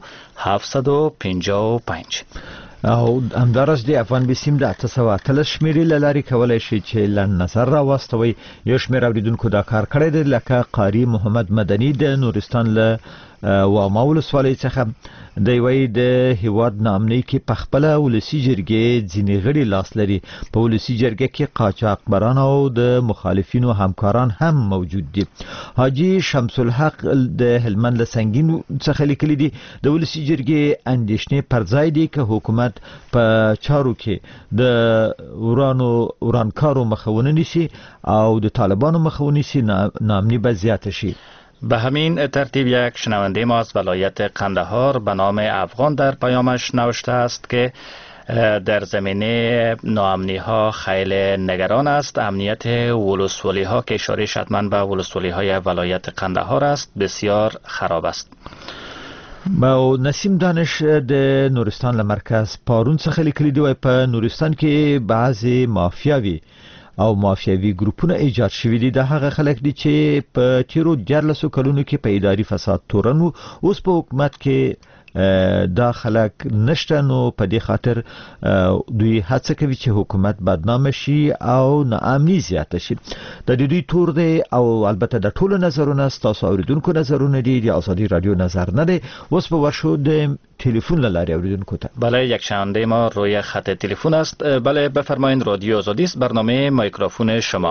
755. او همدارس د افغان بسیم د 800 شمیرې لاري کولای شي چې لن نظر را واستوي. یو شمیر اوریدونکو دا کار کړی دی، لکه قاری محمد مدني د نورستان له و ماول سوالي څخه دی وی د هیواد نامنۍ کې پخپله ولسی جرګې ځینې غړي لاس لري. په ولسی جرګه کې قاچاقبران او د مخالفینو همکاران هم موجود دي. حاجی شمس الحق د هلمند له سنگین څخه لیکلي دي د ولسی جرګې اندېښنې پر ځای دي که حکومت په چارو کې د ورانکارو مخه نیسي او د طالبانو مخه ونیسي، ناامني به زیاته شي. به همین ترتیب یک شنونده ما از ولایت قندهار به نام افغان در پیامش نوشته است که در زمینه ناامنی ها خیلی نگران است. امنیت ولسوالی ها که اشاره شدمن به ولسوالی های ولایت قندهار است بسیار خراب است. با نسیم دانش د نورستان له مرکز پارون څخه لیکلي دی په نورستان کې بعضی مافیاوي او مافیاوي ګروپونه ایجاد شوي دي. د هغه خلک دي چې په تیرو 14 کلونو کې په اداري فساد تورن اوس په حکومت کې دا خلک نشته، نو په دې خاطر دوی هڅه کوي چې حکومت بدنام شي او ناامني زیاته شي. د دوی تور دی او البته د ټولو نظرونه تاسو اوریدونکو نظرونه دي، د آزادی رادیو نظر نه دی. اوس به ورشو د تلفن لاری اوریدونکو ته. بله، یک شنونده ما روی خط تلفن است. بله بفرمایید، رادیو آزادی است، برنامه میکروفون شما.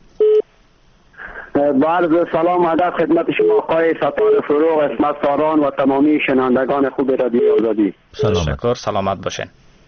بعد سلام ادب خدمت شما آقای ستار فروغ، اسمت ساران و تمامی شنوندگان خوب رادیو آزادی. تشکر، سلامت باشین.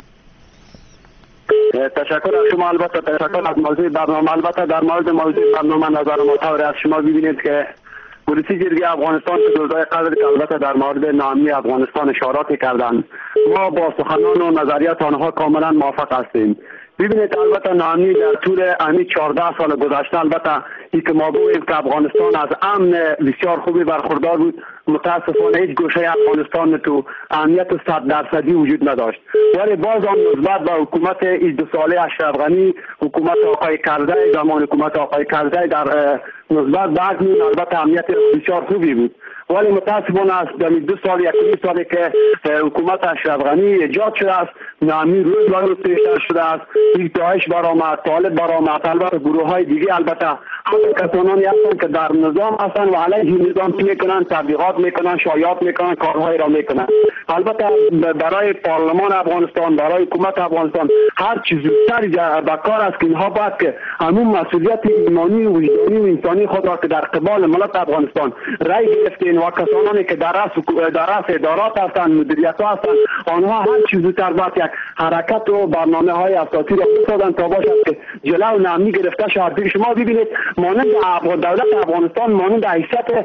تشکر از شما. البته تشکر از موضوع برنامه. البته در مورد موضوع برنامه نظر متفاوت از شما ببینید که پلیسی جرگه افغانستان که روزهای قبل که البته در مورد ناامنی افغانستان اشاراتی کردند، ما با سخنان و نظریات آنها کاملا موافق هستیم. ببینید البته ناامنی در طول 14 سال گذشته، البته این که ما بگوییم که افغانستان از امن بسیار خوبی برخوردار بود، متاسفانه هیچ گوشه افغانستان تو امنیت 100% وجود نداشت. ولی باز هم نسبت به حکومت 22 ساله اشرف غنی، حکومت آقای کرزی، زمان حکومت آقای کرزی در نسبت به اکنون البته امنیت بسیار خوبی بود. ولی متاسفانه از 2 سال 1 سالی که حکومت اشرف غنی ایجاد شده است، ناامنی روز به روز بیشتر شده است. داعش برآمد، طالب برآمد، البته گروه های دیگه، البته همون کسانی هستند که در نظام هستند و علیه نظام میکنن، تبلیغات میکنن، شایعات میکنن، کارهای را میکنن. البته برای پارلمان افغانستان، برای حکومت افغانستان هر چیز زودتر به کار است که اینها باید که همون مسئولیت ایمانی و وجدانی و انسانی خود را که در قبال ملت افغانستان رای گرفتین و کسانی که در رأس ادارات هستند، مدیریت ها هستند، آنها هر چیز زودتر باید یک حرکت و برنامه های اساسی را بسازند تا باشد که جلو ناامنی گرفته شود. شما ببینید مانند دولت افغانستان مانند حیثیت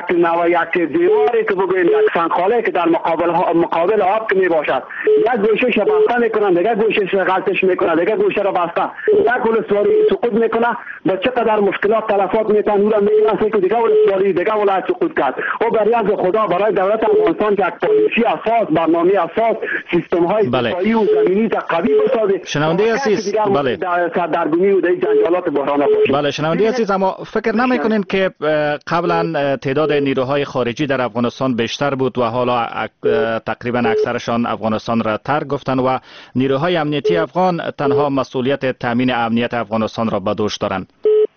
یک دیواری که بگوییم یک سنگخاله که در مقابل آب که می باشد، یک گوشه بسته میکنن، دیگه گوشه غلطش میکنه، دیگه گوشه را بسته، یک ولسوالی سقوط میکنه، با چقدر مشکلات تلفات میتن او را میگن که دیگه ولسوالی دیگه ولایت سقوط کرد. او برای خدا برای دولت افغانستان که یک پالیسی اساس، برنامه اساس، سیستم های دفاعی و زمینی قوی بسازه. شنونده عزیز، بله، سردرگمی و جنجالات بحران باشه. بله شنونده عزیز، اما فکر نمیکنین که قبلا تعداد نیروهای خارجی در افغانستان بیشتر بود و حالا تقریبا اکثرشان افغانستان را ترک گفتن و نیروهای امنیتی افغان تنها مسئولیت تامین امنیت افغانستان را به دوش دارند؟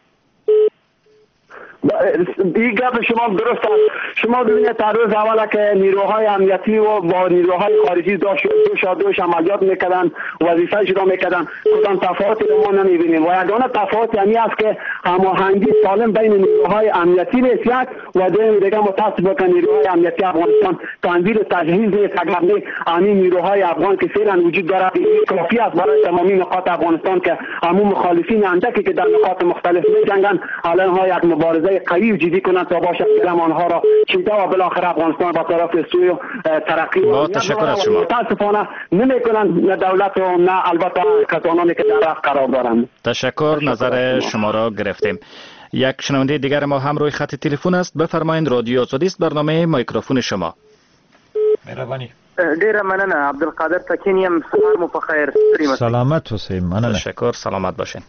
این گپ شما درست است. شما ببینید تا روز اول که نیروهای امنیتی و با نیروهای خارجی دوش عملیات میکردن، وظیفه‌اش را میکردن، کدام تفاوتی رو ما نمیبینیم و یگانه تفاوت یعنی است که هماهنگی سالم بین نیروهای امنیتی نیست یک و دیگه متاسفانه که نیروهای امنیتی افغانستان تنظیم تجهیز نیست. اگر نه همین نیروهای افغان که فعلا وجود دارد کافی است برای تمامی نقاط افغانستان که همون مخالفین اندکی که در نقاط مختلف می‌جنگند الان ها یک مبارزه قوی و جدی کنند تا باشد که آنها را چیده و بالاخره افغانستان به طرف سوی و ترقی و تشکر از شما. متاسفانه نمی‌کنند، نه دولت و نه البته کسانی که در راه قرار دارند. تشکر، نظر شما را گرفتیم. یک شنونده دیگر ما هم روی خط تلفن است. بفرمایید، رادیو آزادی است، برنامه میکروفون شما. مهربانی. ډیره مننه. عبدالقادر تکین یم. سهار مو په خیر. سلامت اوسئ. مننه. تشکر، سلامت باشین.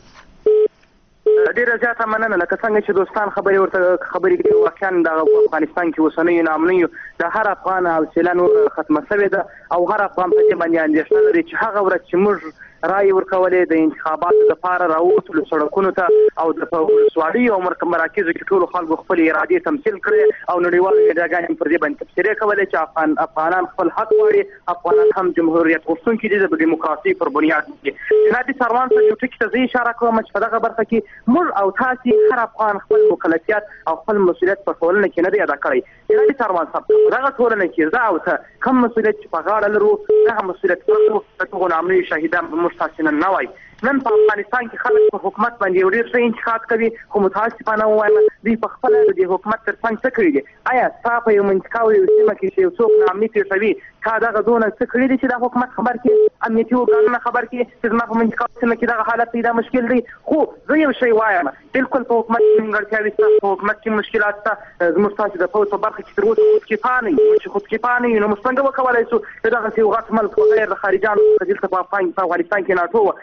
ډیره زیاته مننه. لکه څنګه چې دوستان خبرې کوي، واقعا د افغانستان کې اوسنیو ناامنیو د هر افغان حوصله نور ختمه شوې ده او هر افغان په دې باندې اندېښنه لري چې هغه ورځ چې موږ رای ورکولې د انتخاباتو لپاره راووتلو سړکونو ته او د ولسوالیو او مراکزو کې ټولو خلکو خپل ارادې تمثیل کړې او نړیوالو میډیاګانې پر دې باندې تبصرې کولې چې افغانان خپل حق غواړي، افغانان هم جمهوریت غوښتونکي دي د دیموکراسۍ پر بنیاد باندې. جناب سروان صاحب یو ټکي ته زه اشاره کوم چې په دغه برخه کې موږ او تاسې هر افغان خپل مکلفیت او خپل مسؤلیت په ټولنه کې نه دی ادا کړی. جناب سروان صاحب دغه ټولنه کې زه او ته کوم مسؤلیت چې په غاړه لرو هغه مسؤلیت کوو د ټولو ناامنیو شهیدان مستحسنن نه وای. نن په افغانستان کې خلک په حکومت باندې یو ډېر ښه انتقاد کوي، خو متاسفانه ووایم دوی په خپله د دې حکومت تر څنګ څه کړي دي؟ آیا ستا په یو منطقه او یو سیمه کې چې یو څوک ناامني پېښوي تا دغه دونه څه کړي دي چې دا حکومت خبر کړي، امنیتي ارګانونه خبر کړي چې زما په منطقه او سیمه کې دغه حالت پیدا مشکل دی؟ خو زه یو شی وایم، بالکل په حکومت کې نیمګړتیاوې شته، په حکومت کې مشکلات شته. زموږ ستاسې د پوځ په برخه کې تر اوسه خودکفا نه یو، چې خودکفا نه یو نو موږ څنګه وکولی شو چې دغسې یو غټ ملک بغیر د خارجیانو څخه دلته په افغانستان کې ناټو وه هغه هم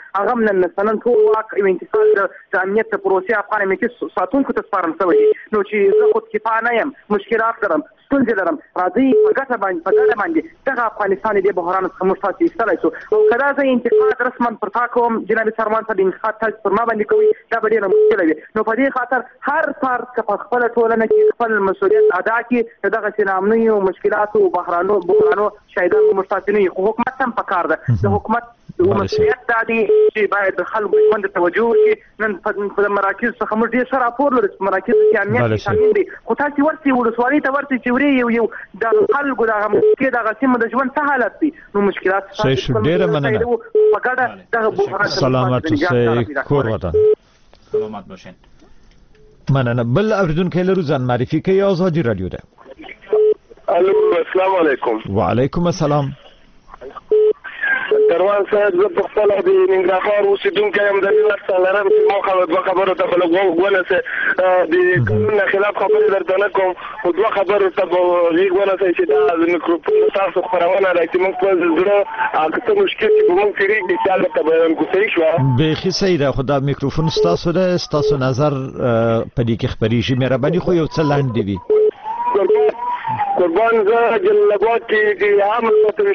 نن ټول واک او انتقال د امنیت پروسې افغان امنیتي ساتونکو ته سپارل شوی نو چې زه خود کفایه نه یم، مشکلات لرم، ستونزې لرم، راځئ په ګټه باندې دغه افغانستان د بحران څخه موږ تاسو ایستلی شو. او که دا زه انتقاد رسما پر تا کوم جناب سروان صاحب، انتقاد تاسو پر ما باندې کوي، دا به ډېره مشکله وي. نو په دې خاطر هر فرد که په خپله ټولنه کې خپل مسؤلیت ادا کړي د دغسې ناامنیو مشکلاتو او بحرانو شاهدان موږ تاسو نه یو، خو حکومت هم پکار ده. د حکومت مسؤلیت دا دی چې باید د خلکو ژوند ته توجه وکړي. نن په مراکزو څخه موږ ډېر ښه راپور لرو چې په مراکزو کې امنیت تامین دی، خو تاسې ورسئ ولسوالۍ ته ورسئ چې ورې یو د خلکو دغه مسکې دغه سیمه د ژوند څه حالت دی، نو مشکلات ډېره مننه. په ګډه دغه بحران سلامت اوسئ، کور ودان. سلامت باشین. مننه. بل اوریدونکی لرو، ځان معرفي کوي. آزادي رادیو ده. الو، السلام علیکم. وعلیکم السلام. دروان صاحب، زه په خپله د ننګرهار اوسېدونکی یم. د دې وخت لرم چې ما دوه خبرو ته به لږ ونسئ. د قانون نه خلاف خبرې درته نه کوم، خو دوه خبرو ته به غېږ ونسئ چې دا د میکروفون د تاسو خپرونه ده چې موږ په زړه هغه څه مشکل چې به موږ تېرېږي چې هلته بیان کړو. صحیح شوه؟ بیخي صحیح ده، خو دا میکروفون ستاسو ده، ستاسو نظر په دې کې خپرېږي. مهرباني خو یو څه لنډ وي. قربان، زه جلابات کې د عامل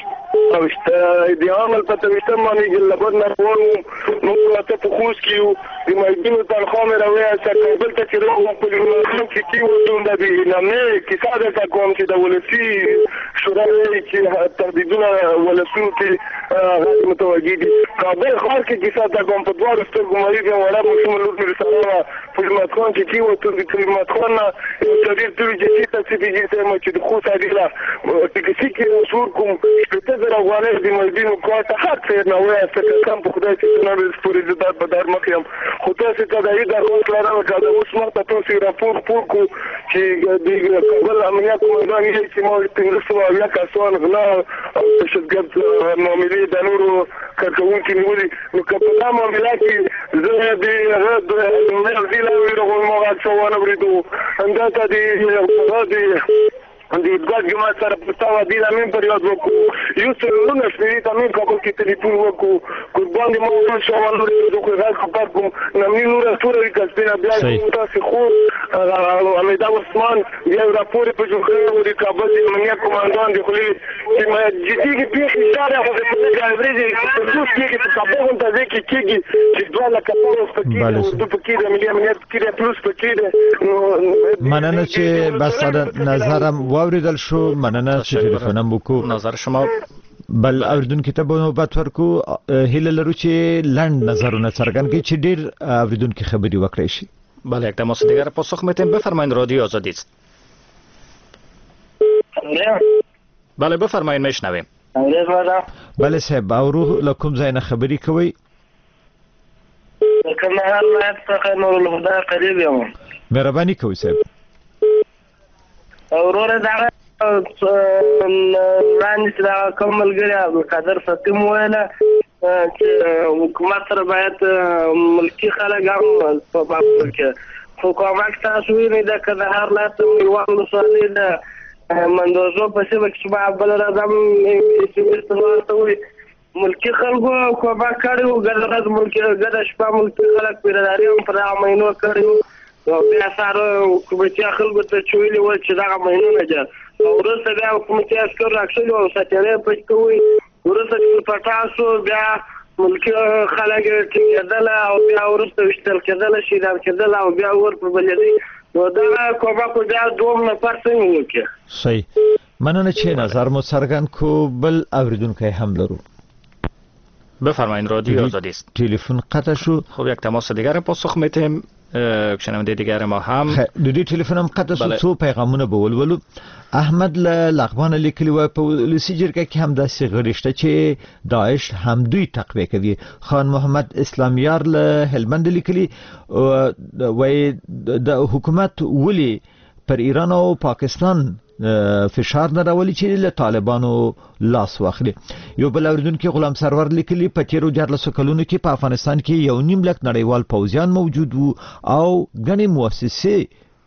په تویشتم باندې جلابات نه روان وم. موږ اته په خوست کې یو، د معیدینو تنخوا مې راویسته. کابل ته چې راغلم په لمانځلو کې کېوتم. د بېنامې کیسه درته کوم چې د ولسي شورا چې تهدیدونه ولسونو کې هغه متوجه دي. کابل ښار کې کیسه درته کوم. په دواړو سترګو مریض یم، وړه ماشومه لور مې رسوله. په جماعت خان کې کېوتم. د جماعت خان نه یو تغیر تلو چې چېرته سپېږي ته چې د خوست عادله ټکسي کې رسور کوم 80,000 افغانۍ د معیدینو کار ته هر څه نه وایسته. قسم په خدای چې نه پورې زه په دار مخ یم، خو تاسې ته د هېڅ درخواست لرم که د اوس وخت ته تاسې راپور خپور کړو چې د کابل امنیت قومندان یې چې ما 1580 کسان غلا او تشدد معاملې د نورو کارکوونکي نیولي. نو که په دا معامله کې زه د هغه د مغزي له ویرغون ما غږ څه ونه اورېدو، همدلته د د عیدګاه جومات سره په تاوه دې امین پر یاد وکړو. یو څه لرونه شپېرې ته امین کابل کې تلیفون وکړو. قربان دې ما ټول شوال اورېدو، خو غږ خبر کوم نمنې نوره توره وي که سپینه بیا تاسې خور حمیده عثمان بیا یو راپور یې په جوړ کړی و د کابل د امنیت قمندان د خولې چې جدي پېښې شته خو د پولیس ورځې په څوس کېږي په کابل غونډه ځای کې کېږي چې 2 لکه پاوس پکې دي، اردو پکې ده، ملي امنیت پکې ده، پلوس پکې ده. مننه چې بس نظرم واوریدل شو. مننه چې تلیفون هم وکړو. نظر شما. بل اوریدونکو ته به نوبت ورکو. هیله لرو چې لنډ نظرونه څرګند کړي چې ډېر اوریدونکي خبرې وکړي شي. بله، یک تماس دیگر پاسخ میتیم. بفرمایید، رادیو آزادی است. بله بفرمایید، میشنویم. بله صاحب، او روح لکم ځای نه خبرې کوئ؟ کندهار ولایت څخه نور الهدى قریب یم. مهرباني کوئ صاحب. وروره دغه وړاندې چې دغه کوم ملګري عبدالقادر فقیم وویله چې حکومت سره باید ملکي خلک هم په پام کې، خو کومک تاسو وینئ د کندهار ولایت میوند ولسوالۍ د مندوزو په سیمه کې چې ما بل ورځ هم SMS ته ورته وویل ملکي خلکو کومک کړی و، ګډه شپه ملکي خلک پیرداري هم په دغه مهینو کړی و. بیا ساره حکومتي خلکو ته چې ویلي ول چې دغه مهینونه ده، او وروسته بیا حکومتي عسکر راکښلي او ساتېری پټ کوي. وروسته چې پټا سو بیا ملکي خلک ټینګېدله او بیا وروسته ویشتل کېدله، شهیدان کېدله او بیا ور په بلېدی. نو دغه کومک بیا دوم نفر څنګه وکړي؟ صحیح. مننه چې نظر مو څرګند کو. بل اوریدونکی هم لرو. بفرمایید، رادیو آزادی است. تلفن قطع شو. خب یک تماس دیگر پاسخ میتیم. شنونده دیگر ما هم د دې تلیفون هم قطع شو. څو پیغامونه به ولولو. احمد له لغمان لیکلی و په ولسی جرګه کې هم داسې غړي شته چې داعش هم دوی تقویه کوي. خان محمد اسلامیار له هلمند لیکلی و د حکومت ولی پر ایران او پاکستان فشار نه راولي چې له طالبانو لاس واخلي. یو بل اوریدونکو غلام سرور لیکلی په تیرو 14 کلونو کې په افغانستان کې 1.5 لک نړیوال پوځیان موجود وو او غني مؤسسې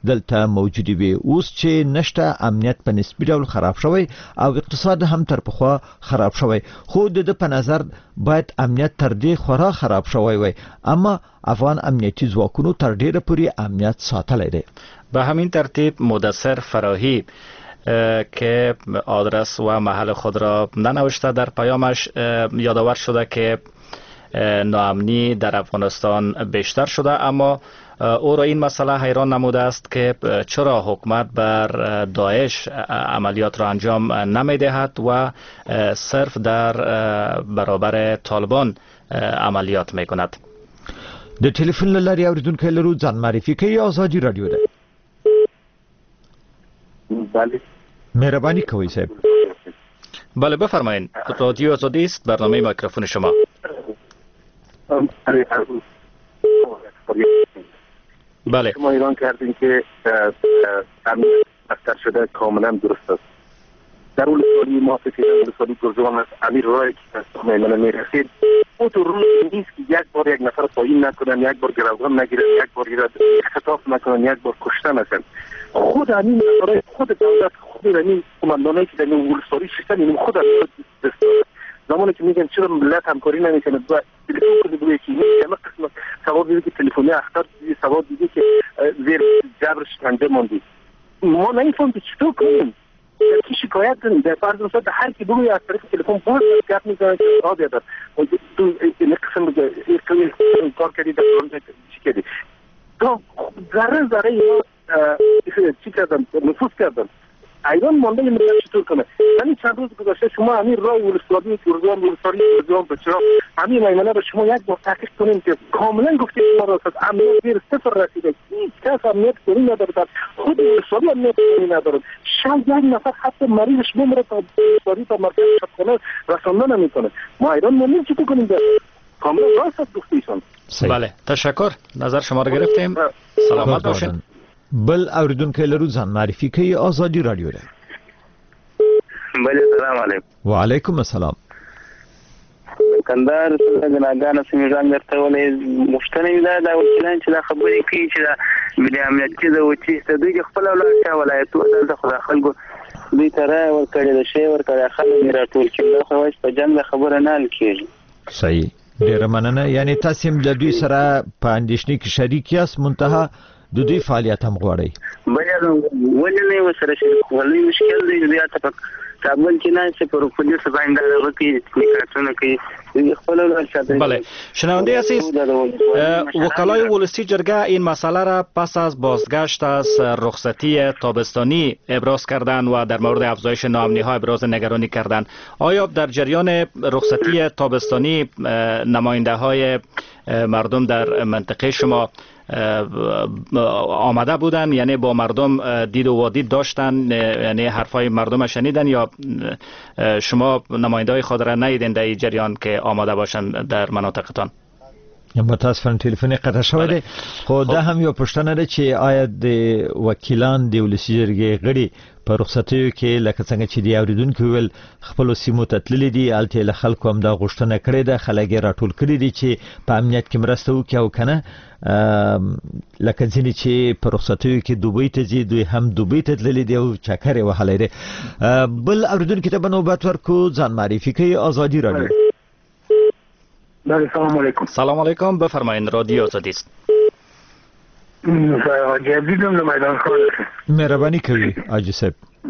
دلته موجود وي. اوس چې نشته امنیت په نسبي ډول خراب شوی او اقتصاد هم تر پخوا خراب شوی، خو د په نظر باید امنیت تر دې خورا خراب شوی وي، اما افغان امنیتي ځواکونو تر ډیره پورې امنیت ساتلی دی. به همین ترتیب مدثر فراهی که آدرس و محل خود را ننوشته در پیامش یادآور شده که ناامنی در افغانستان بیشتر شده، اما او را این مسئله حیران نموده است که چرا حکومت بر داعش عملیات را انجام نمی دهد و صرف در برابر طالبان عملیات می کند. د ټلیفون له لارې اوریدونکو لرو ځان معرفي کوي. آزادي رادیو ده. بله مهربانی کوي صاحب. بله بفرمایید. رادیو آزادی است، برنامه میکروفون شما. بله شما ایران کردین که امنیت بستر شده کاملا درست است. در ولسوالی ما فکر ولسوالی گرزوان است، امیر رای که از میمنه میرسید او تو روز نیست که یک بار یک نفر پایین نکنن، یک بار گروگان نگیرن، یک بار خطاف نکنن، یک بار کشته نشن. خود همین نفرای خود دولت، خود همین قماندانایی که در این ولسوالی شدن این خود همین دست دارد. زمانی که میگن چرا ملت همکاری نمیکنه، تلفن کنه بگه که این قسم سواد دیده که تلفنی اختر دیده، سواد دیده که زیر جبرش کنده ماندی. ما نمیفهم که چطور کنیم. کی شکایت کنیم در فرض مثلا هر کی بگوی از طریق تلفن باز گپ میزنه که آب یادر تو این قسم این کار کردی در دوران چی کردی تو ذره اینا چی کردن نفوذ کردن ایران مانده این ملت چطور کنه. همین چند روز گذشته شما همین راه ولسوالی گرزوان به چرا همین میمنه رو شما یک بار تحقیق کنیم که کاملا گفتید شما راست امنیت زیر صفر رسیده، هیچ کس امنیت کنی ندارد، خود ولسوالی امنیت کنی ندارد. شاید یک نفر حتی مریضش بمره تا ولسوالی تا مرکز شبخانه رسانده نمیکنه. ما ایران مانده چطور کنیم در کاملا راست گفتیشون. بله تشکر، نظر شما رو گرفتیم. سلامت باشین. بل اوریدونکو لرو ځان معرفي کوي. آزادي رادیو ده. بله سلام علیکم. وعلیکم السلام. کندهار جناګان سیمه ځان درته ولې مشتنه ده دا وکیلان چې دا خبرې کوي چې دا ملي امنیت کې د وچی ست دوی خپل ولایت ولایتو د خلکو دوی تر ورکړي د شی ورکړي خلک راټول کړي خو په جنګ خبره نه کیږي. صحیح، ډیر مننه. یعنی تاسو هم د دوی سره په اندیشنې کې شریک یاست، منتها د دوی فعالیت هم غواړي. بله ولې نه وسره شریک ولې مشکل دی بیا ته کابل کې نه چې پر پولیس باندې راغلي میکاتونه کوي خپل ورشاته. بله شنونده عزیز، وکلای ولسی جرگه این مسئله را پس از بازگشت از رخصتی تابستانی ابراز کردند و در مورد افزایش ناامنی ها ابراز نگرانی کردند. آیا در جریان رخصتی تابستانی نماینده های مردم در منطقه شما آمده بودن، یعنی با مردم دید و وادید داشتن، یعنی حرفای مردم شنیدن، یا شما نماینده‌های خود را ندیدین در این جریان که آماده باشن در مناطقتان؟ متاسفانه تلفنی قطع شوی دی. خو دا هم یو پوښتنه ده چې آیا د وکیلان د ولسي جرګې غړي په رخصتیو کې لکه څنګه چې دی اوریدونکو ویل خپل سیمو ته تللي دي، هلته له خلکو هم دا غوښتنه کړې ده، خلک یې راټول کړي دي چې په امنیت کې مرسته وکړي او که نه لکه ځینې چې په رخصتیو کې دوبۍ ته ځي دوی هم دوبۍ ته تللي دي او چکر یې وهلی دی. بل اوریدونکي ته به نوبت ورکړو. ځان معرفي کوي. آزادي رادیو. بله سلام علیکم. سلام علیکم، بفرمایید. رادیو آزادی است. جدیدم له میدان خان. مهرباني کوي حاجی صاحب.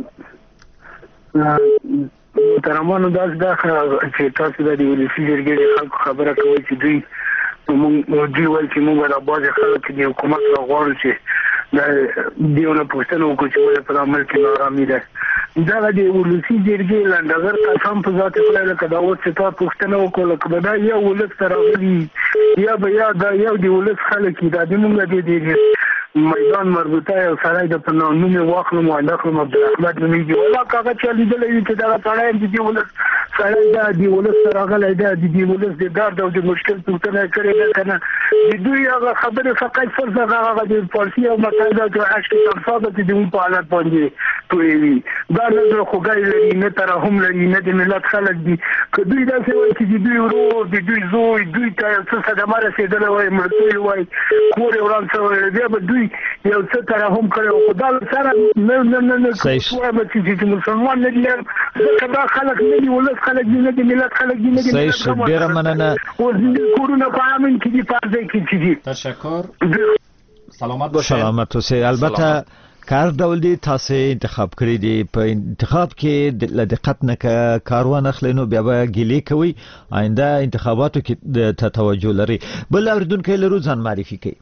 محترمانو دا چې تاسو د ولسي جرګې خلکو خبره کوي چې دوی دوی وایي چې موږ د بعضې خلک د حکومت راغواړو چې دیونه پوښتنه وکړو چې ولې په عمل کې نارامي ده. دغه د ولسي جرګې لنډغر قسم په ذات خدای لکه دا اوس چې تا پوښتنه وکړو لکه به دا یو ولس ته راغلي یا به یا دا یو د ولس خلک دا د موږ د میدان مربوطه یو سړی د په نوم یې واخلم او اخلم عبدالاحمد نومیږي ولا کاغه چې لیدلی وي چې دغه سړی د دې ولس سړی دا د ولس سره راغلی دا د ولس د درد او د مشکل پوښتنه کړې ده که نه د دوی هغه خبرې فقط فرض هغه د فارسي او متحداتو اشتراک د دوی په حالت باندې تویوي دا نه زړه خوږی لري نه ترحم لري نه د ملت خلک دي که دوی داسې وایي چې د دوی ورور د دوی زوی دوی ته څه صدمه رسېدلی وایي مړتوی وایي کور یې وران شوی بیا به دوی یو څه ترحم کړی خو دا سره نه وایم چې مسلمان نه دي ځکه دا خلک نه دي ولس خلک دي نه د ملت خلک دي نه د ملت ډېره مننه اوس کورونه په امن کې دي په ځای کې چې دي تشکر سلامت باشئ سلامت اوسئ البته کار ډول دی تاسو انتخاب کړی دی په انتخاب کې د دقت نه کار ونه اخلئ نو بیا به ګیلې کوي آینده انتخاباتو کې توجه لري بل اوریدونکي لرو ځان معرفي کړئ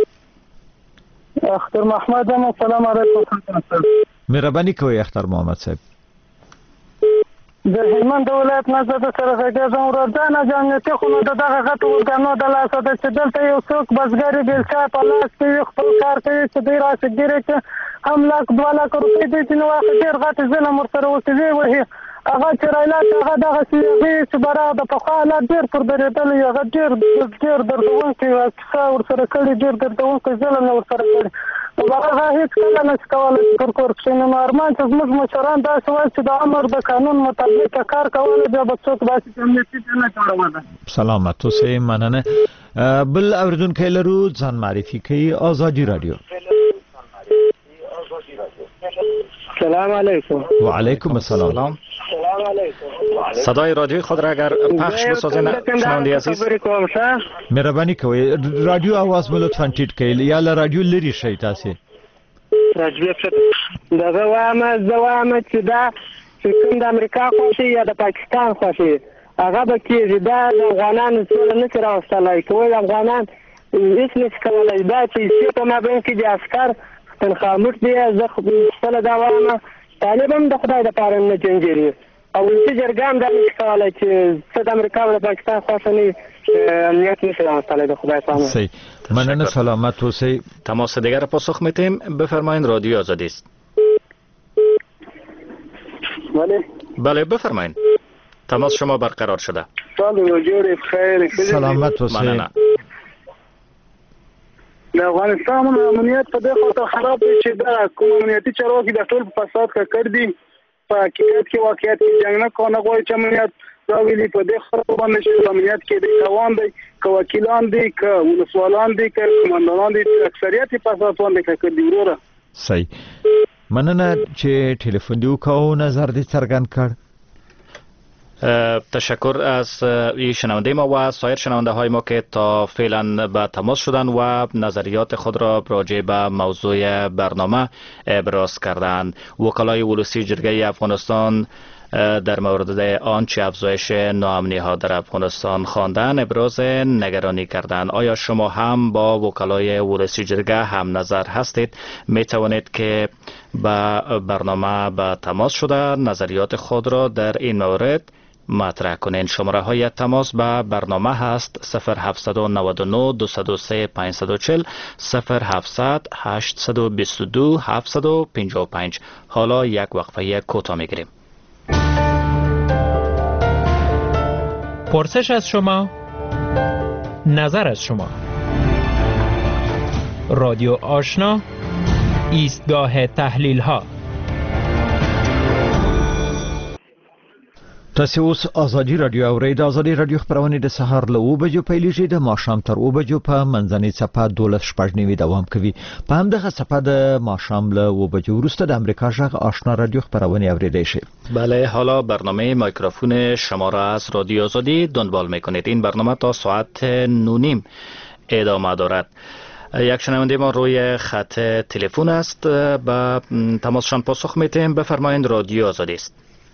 اختر محمد السلام علیکم مهرباني کوئ اختر محمد صاحب د هلمند ولایت نه زه سره راګرځم ورځانه جامعتي خونه دغه غټو ورګانو د لاسه د چې دلته یو څوک بزګري بیلچا په لاس کې خپل کار کوي چې دی راشي ګیري چې هم لاک 2 لک روپۍ دی چې نو واخې ډېر غټ ظلم ورسره وکړي وهي هغه چې رایلات هغه دغه چې برا د پخوا حالات ډېر پر درېدلی هغه ډېر دردونکی کیسه ورسره کړي ډېر دردونکی ظلم ورسره کړي هغه هیڅ کله نشي کولی چې پر کور کښېني نو ارمان چې زموږ مشران داسې وایي چې د امر د قانون مطابق کار کولی بیا به څوک داسې امنیتي نه جوړولی سلامت اوسئ مننه بل اوریدونکی لرو ځان معرفي کوي آزادي راډیو سلام علیکم وعلیکم السلام صدای رادیوی خود را اگر پخش بسازین شنونده عزیز مهربانی کوئ رادیو आवाज مو لطفا ټیټ کړئ یا له رادیو لري شئ تاسو رادیو دغه وامه چې دا چې کوم د امریکا خوښي یا د پاکستان خوښي هغه به کېږي دا د افغانانو سوله نه شي راوستلی کوی افغانان هېڅ نشي کولی دا پیسې په مابین کې د عسکر خاموش دی زه خپله دا وایم طالب هم د خدای دپاره نه جنګېږي او ولسي جرګه هم دا نشي کولی چې څه د امریکا او د پاکستان خوښه نه امنیت نشي راوستلی د خدای په امان صحیح مننه سلامت اوسئ تماس دیگر پاسخ میتیم بفرمایید رادیو آزادی است بله بفرمایید تماس شما برقرار شده سلامت اوسئ د افغانستان امنیت په دې خاطر خراب دی چې دا کوم امنیتي چارواکي د ټول په فساد کې کړ دي په حقیقت کې واقعیت کې جنګ نه کوي غواړي چې امنیت دا ویلي په دې خاطر باندې چې امنیت کې د روان دي که وکیلان دي که ولسوالان دي که کمانډران دي اکثریت په فساد باندې کړ دي وروره صحیح مننه چې ټلیفون دی وکاو نظر دې څرګند کړ تشکر از شنونده ما و سایر شنونده های ما که تا فعلا به تماس شدن و نظریات خود را راجع به موضوع برنامه ابراز کردند. وکلای ولسی جرگه افغانستان در مورد آنچه افزایش ناامنی ها در افغانستان خواندن ابراز نگرانی کردند. آیا شما هم با وکلای ولسی جرگه هم نظر هستید؟ می توانید که با برنامه به تماس شده نظریات خود را در این مورد مطرح کنین. شماره های تماس به برنامه هست 0799 203 540 0700 822 755. حالا یک وقفه کوتاه میگیریم. پرسش از شما، نظر از شما. رادیو آشنا، ایستگاه تحلیل ها. تاسو اوس ازادي رادیو اورئ. د ازادي رادیو خبرونه د سهار له 2 بجو پیلېږي د ماښام تر 2 بجو په منځنۍ صفه 12:09 دوام کوي. په همدغه صفه د ماښام له 2 بجو وروسته د امریکا ژغ آشنا رادیو خبرونه اوریدئ شي. بله، حالا برنامه میکروفون شما را از رادیو آزادی دنبال میکنید. این برنامه تا ساعت 9:30 ادامه دارد. یک شنونده ما روی خط تلفن است، به تماسشان پاسخ میتیم. بفرمایید رادیو آزادی است.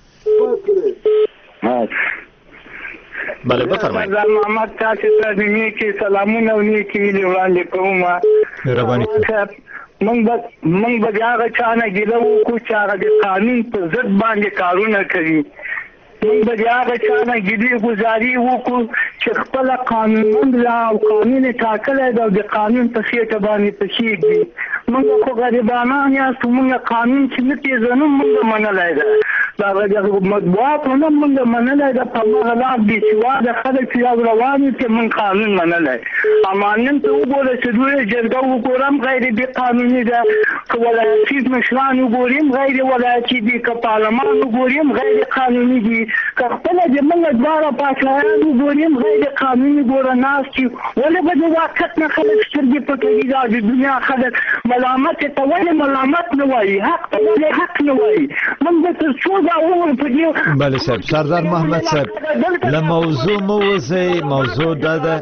بله بفرمایید. محمد تاسو ته نیکی سلامونه او نیکی ویلې وړاندې کوم. مهرباني موږ به هغه چا نه ګیله وکړو چې هغه د قانون په ضد باندې کارونه کوي. موږ به هغه چا نه ګیلې ګزاري وکړو چې خپله قانونمند او قانون ټاکلی ده او د قانون په خېټه باندې پښېږدي. موږ خو غریبانان یاستو، موږ قانون چې نه پېژنو موږ منلی ده. د دا مطبوعات هم موږ منلای د په مغه لا دي چې دا خلک چې روان دي موږ قانون منلای امانن ته وګوره چې دوی جرګه وګورم غیر دي قانوني ده ولایتي مشران وګورم غیر ولایتي دي که پارلمان وګورم غیر قانوني دي که خپل د موږ دواره پاکلایان وګورم غیر قانوني ګوره ناس چې ولې به د وخت نه خلک سترګې پټوي دا د دنیا خلک ملامت ته ولې ملامت نه وایي حق ته ولې حق نه وایي موږ ته څو دا وایو په دې بله صاحب سردار محمد صاحب له موضوع مو وځئ موضوع دا ده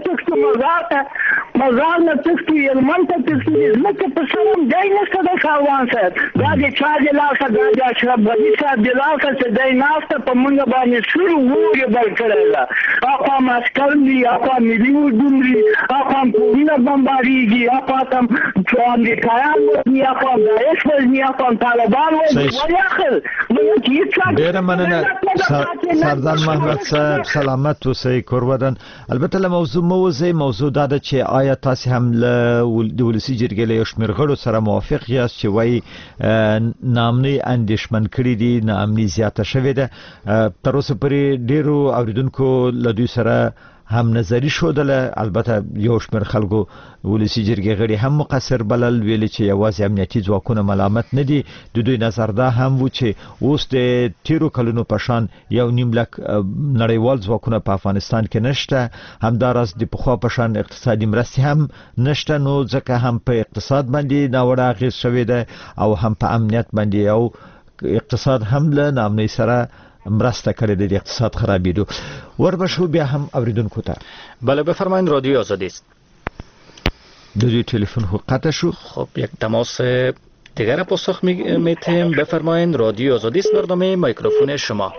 مزار نه تښتي یلمن ته تښتي ځمکه په سرم دی نشته د کاروان صاحب دا د چا د لاسه دا د اشرف غني صاحب د لاسه چې دی ناسته په موږ باندې سور وورې بل کړی ده اخوا مسکر دي اخوا ملي اردون دي اخوا کورونه بمباریږي اخوا تم امریکایان وزني اخوا داعش وزني اخوا طالبان وزني ولې اخر ډېره مننه سردار محمد صاحب سلامت اوسئ کورودن البته له موضوع مو وځئ موضوع دا ده چې آیا تاسو هم له د ولسي جرګې له یو شمېر غړو سره موافق یاست چې وایي ناامني اندېښمن کړي دي ناامني زیاته شوې ده تر اوسه پورې ډېرو اورېدونکو له دوی سره هم نظری شودله البته یو شمېر خلکو ولسي جرګې غړي هم مقصر بلل ویلي چې یوازې امنیتي ځواکونه ملامت نه دي د دوی نظر دا هم و چې اوس د تیرو کلونو په شان یو نیم لک نړیوال ځواکونه په افغانستان کې نشته همداراز د پخوا په شان اقتصادي مرستې هم نشته نو ځکه هم په اقتصاد باندې ناوړه اغېز شوې ده او هم په امنیت باندې او اقتصاد هم له ناامنۍ سره مرسته کړې د اقتصاد خرابېدو وربشو بیا هم اوریدونکو ته بله بفرمایید رادیو آزادی است د دوی تلفن خو قطع شو خب یک تماس دیگر پاسخ میتیم بفرمایید رادیو آزادی است برنامه میکروفون شما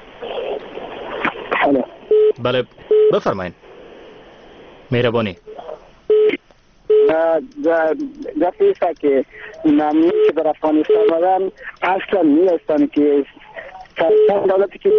بله بفرمایید مهربانی در پیسا که نامی که در افغانستان آدم اصلا نیستن که چند دولتی که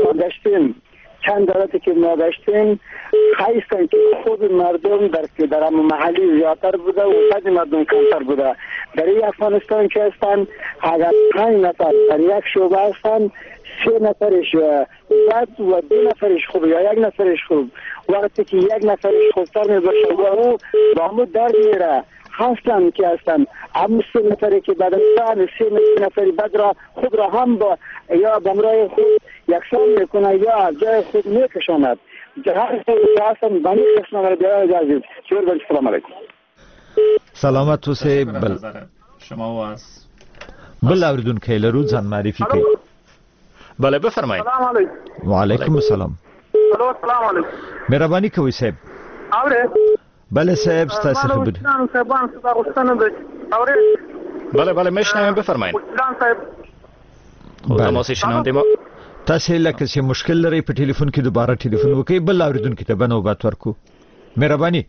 ما گشتیم خیستن که خود مردم در محلی زیادتر بوده و بعد مردم کمتر بوده در این افغانستان که هستن اگر 5 نفر در یک شعبه هستن 3 نفرش بد و 2 نفرش خوب یا 1 نفرش خوب وقتی که 1 نفرش خوبتر می باشه و او با همون درد میره هستن که هستن اما 3 نفری که بدنستان 3 نفری بد را خود را هم با یا بمرای خود یکسان میکنه یا جای خود میکشاند جهر هستن بانی خشنان را بیای اجازید شور بل سلام علیکم سلامت اوسئ بل شما واس بل اوریدون که لرو ځان معرفي کوي بله بفرمایید سلام علیکم وعلیکم السلام سلام علیکم مهرباني کوئ صاحب اوره بله صاحب ستاسو خبر صاحبان صدا غوښتنه ده اوره بله میشنویم بفرمایید صاحب تماس شنونده ما تاسو لکه چې مشکل لري په ټلیفون کې دوباره ټلیفون وکړئ بل اوریدونکو ته بنوبات ورکو مهرباني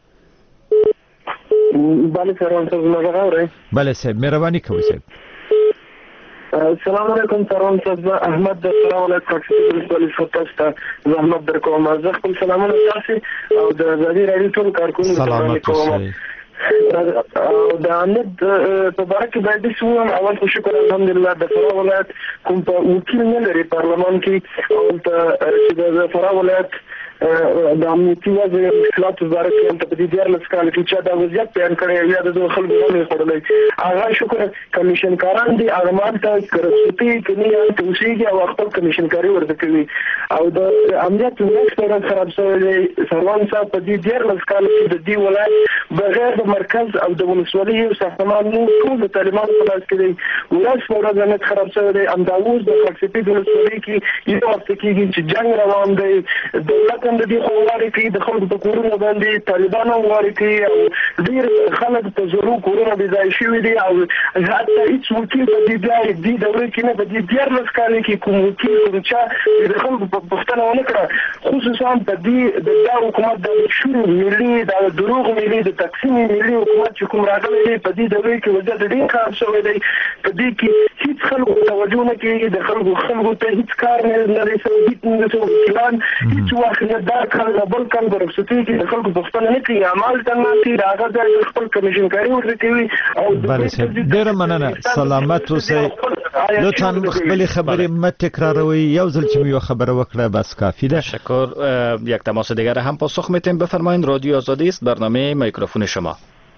بله سلام صاحب بله صاحب مهرباني کوئ صاحب السلام علیکم سلام صاحب احمد د ولایت پاکستان د فوټاستا زحمت درکوم زه خپل سلامونه تاسو او د ازادي راډیو ټول کارکونکو ته کوم او د امنیت په باره کې باید څه هم اول خو شکر الحمدلله د فراه ولایت کوم په وکیل نه لري پارلمان کې او چې د فراه ولایت د امنیتي وضع مشکلات وزاره کې هم په دې ډیر لسکال کې چې دا وضعیت بیان کړی یا د خلکو باندې خورلای هغه شکر کمیشن کاران دي هغه ماته کرسوتي کني توسيږي او خپل کمیشن کاری ورته کوي او د امنیت وضعیت خراب شوی دی سروان صاحب په دې ډیر لسکال کې د دې ولایت بغیر د مرکز او د ولسوالۍ او سازمان نو ټول د طالبانو په لاس کې دی ولس ورځ خراب شوی دی امداوز د خلکسپي د ولسوالۍ کې یو وخت کېږي چې جنگ روان دی دولت د دې خواري کې د خلکو په کورونو باندې طالبانو واري کوي او ډیر خلک په زورو کورونه بي ځای شوی دي او حتی هیڅ وکیل په دې ځای دی دورې کې نه په دې ډیر لسکالي کې کوم وکیل کوم چې د خلکو په پښتنه ونه کړه خصوصا په دې د حکومت د شورو ملي د دروغ ملي د تقسیم ملي حکومت چې کوم راغلی دی په دې دورې کې وضعیت ډیر خراب شوی دی په دې کې هیڅ خلکو توجه نه کوي د خلکو ته هیڅ کار نه لري څه وکیلان هیڅ وخت نه دا کار بل کار ورسته کې د خلکو پښتنه نه کوي عمل تناسي راغی د خپل کمیشن کاری ورته کوي او بله صاحب ډیر مننه سلامت اوسئ لطفا خپل خبرې مت تکراروي یو ځل چې یو خبره وکړه بس کافی ده. تشکر. یک تماس دیگر هم پاسخ میتیم. بفرمایید رادیو آزادی است، برنامه میکروفون شما.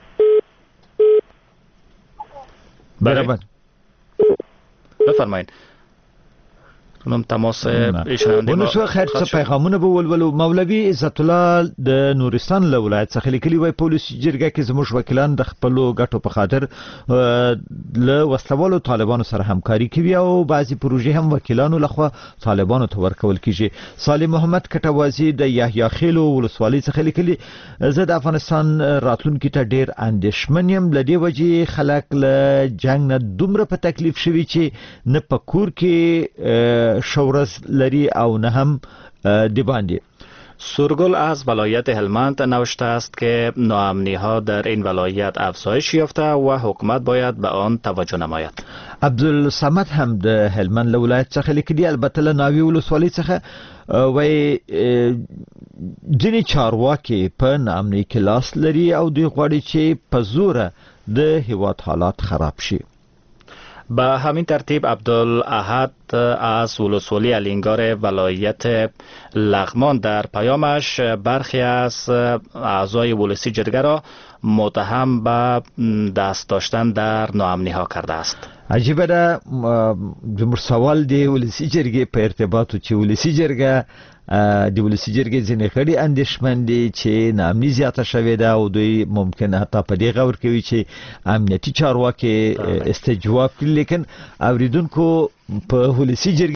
برابر بفرمایید. نوم تماس ایشان ونو شو خیر څه پیغامونه به ولولو. مولوی عزت الله د نورستان له ولایت څخه لیکلي وای پولیسي جرګه کې زموږ وکیلان د خپل ګټو په خاطر له وسلوالو طالبانو سره همکاري کوي او بعضی پروژې هم وکیلانو لخوا طالبانو ته ورکول کیږي. صالح محمد کټوازی د یحیی خیل ولسوالۍ څخه لیکلي زه د افغانستان راتلونکي ته ډیر اندېښمن یم، لدې وجې خلک له جنگ نه دومره په تکلیف شوي چې نه په کور کې شورز لری او نه هم دی باندې. سورگل از ولایت هلمند نوشته است که ناامنی ها در این ولایت افزایش یافته و حکومت باید به آن توجه نماید. عبدالصمد هم د هلمند له ولایت څخه لیکلي البته له ناوې ولسوالۍ څخه وای ځینې چارواکي په ناامنۍ کې لاس لري او دوی غواړي چې په زوره د هیواد حالات خراب شي. به همین ترتیب عبدالاحد از ولسوالی الینگار ولایت لغمان در پیامش برخی از اعضای ولسی جرگه را متهم به دست داشتن در ناامنی ها کرده است. عجیبه ده جمهور سوال دی ولسی جرگه په ارتباطو چې ولسی جرگه د ولسی جرګې ځینې غړي اندېښمن دي چې ناامني زیاته شوې ده او دوی ممکن حتی په دې غور کوي چې امنیتي چارواکي استجواب کړي، لیکن اوریدونکو په ولسی جرګې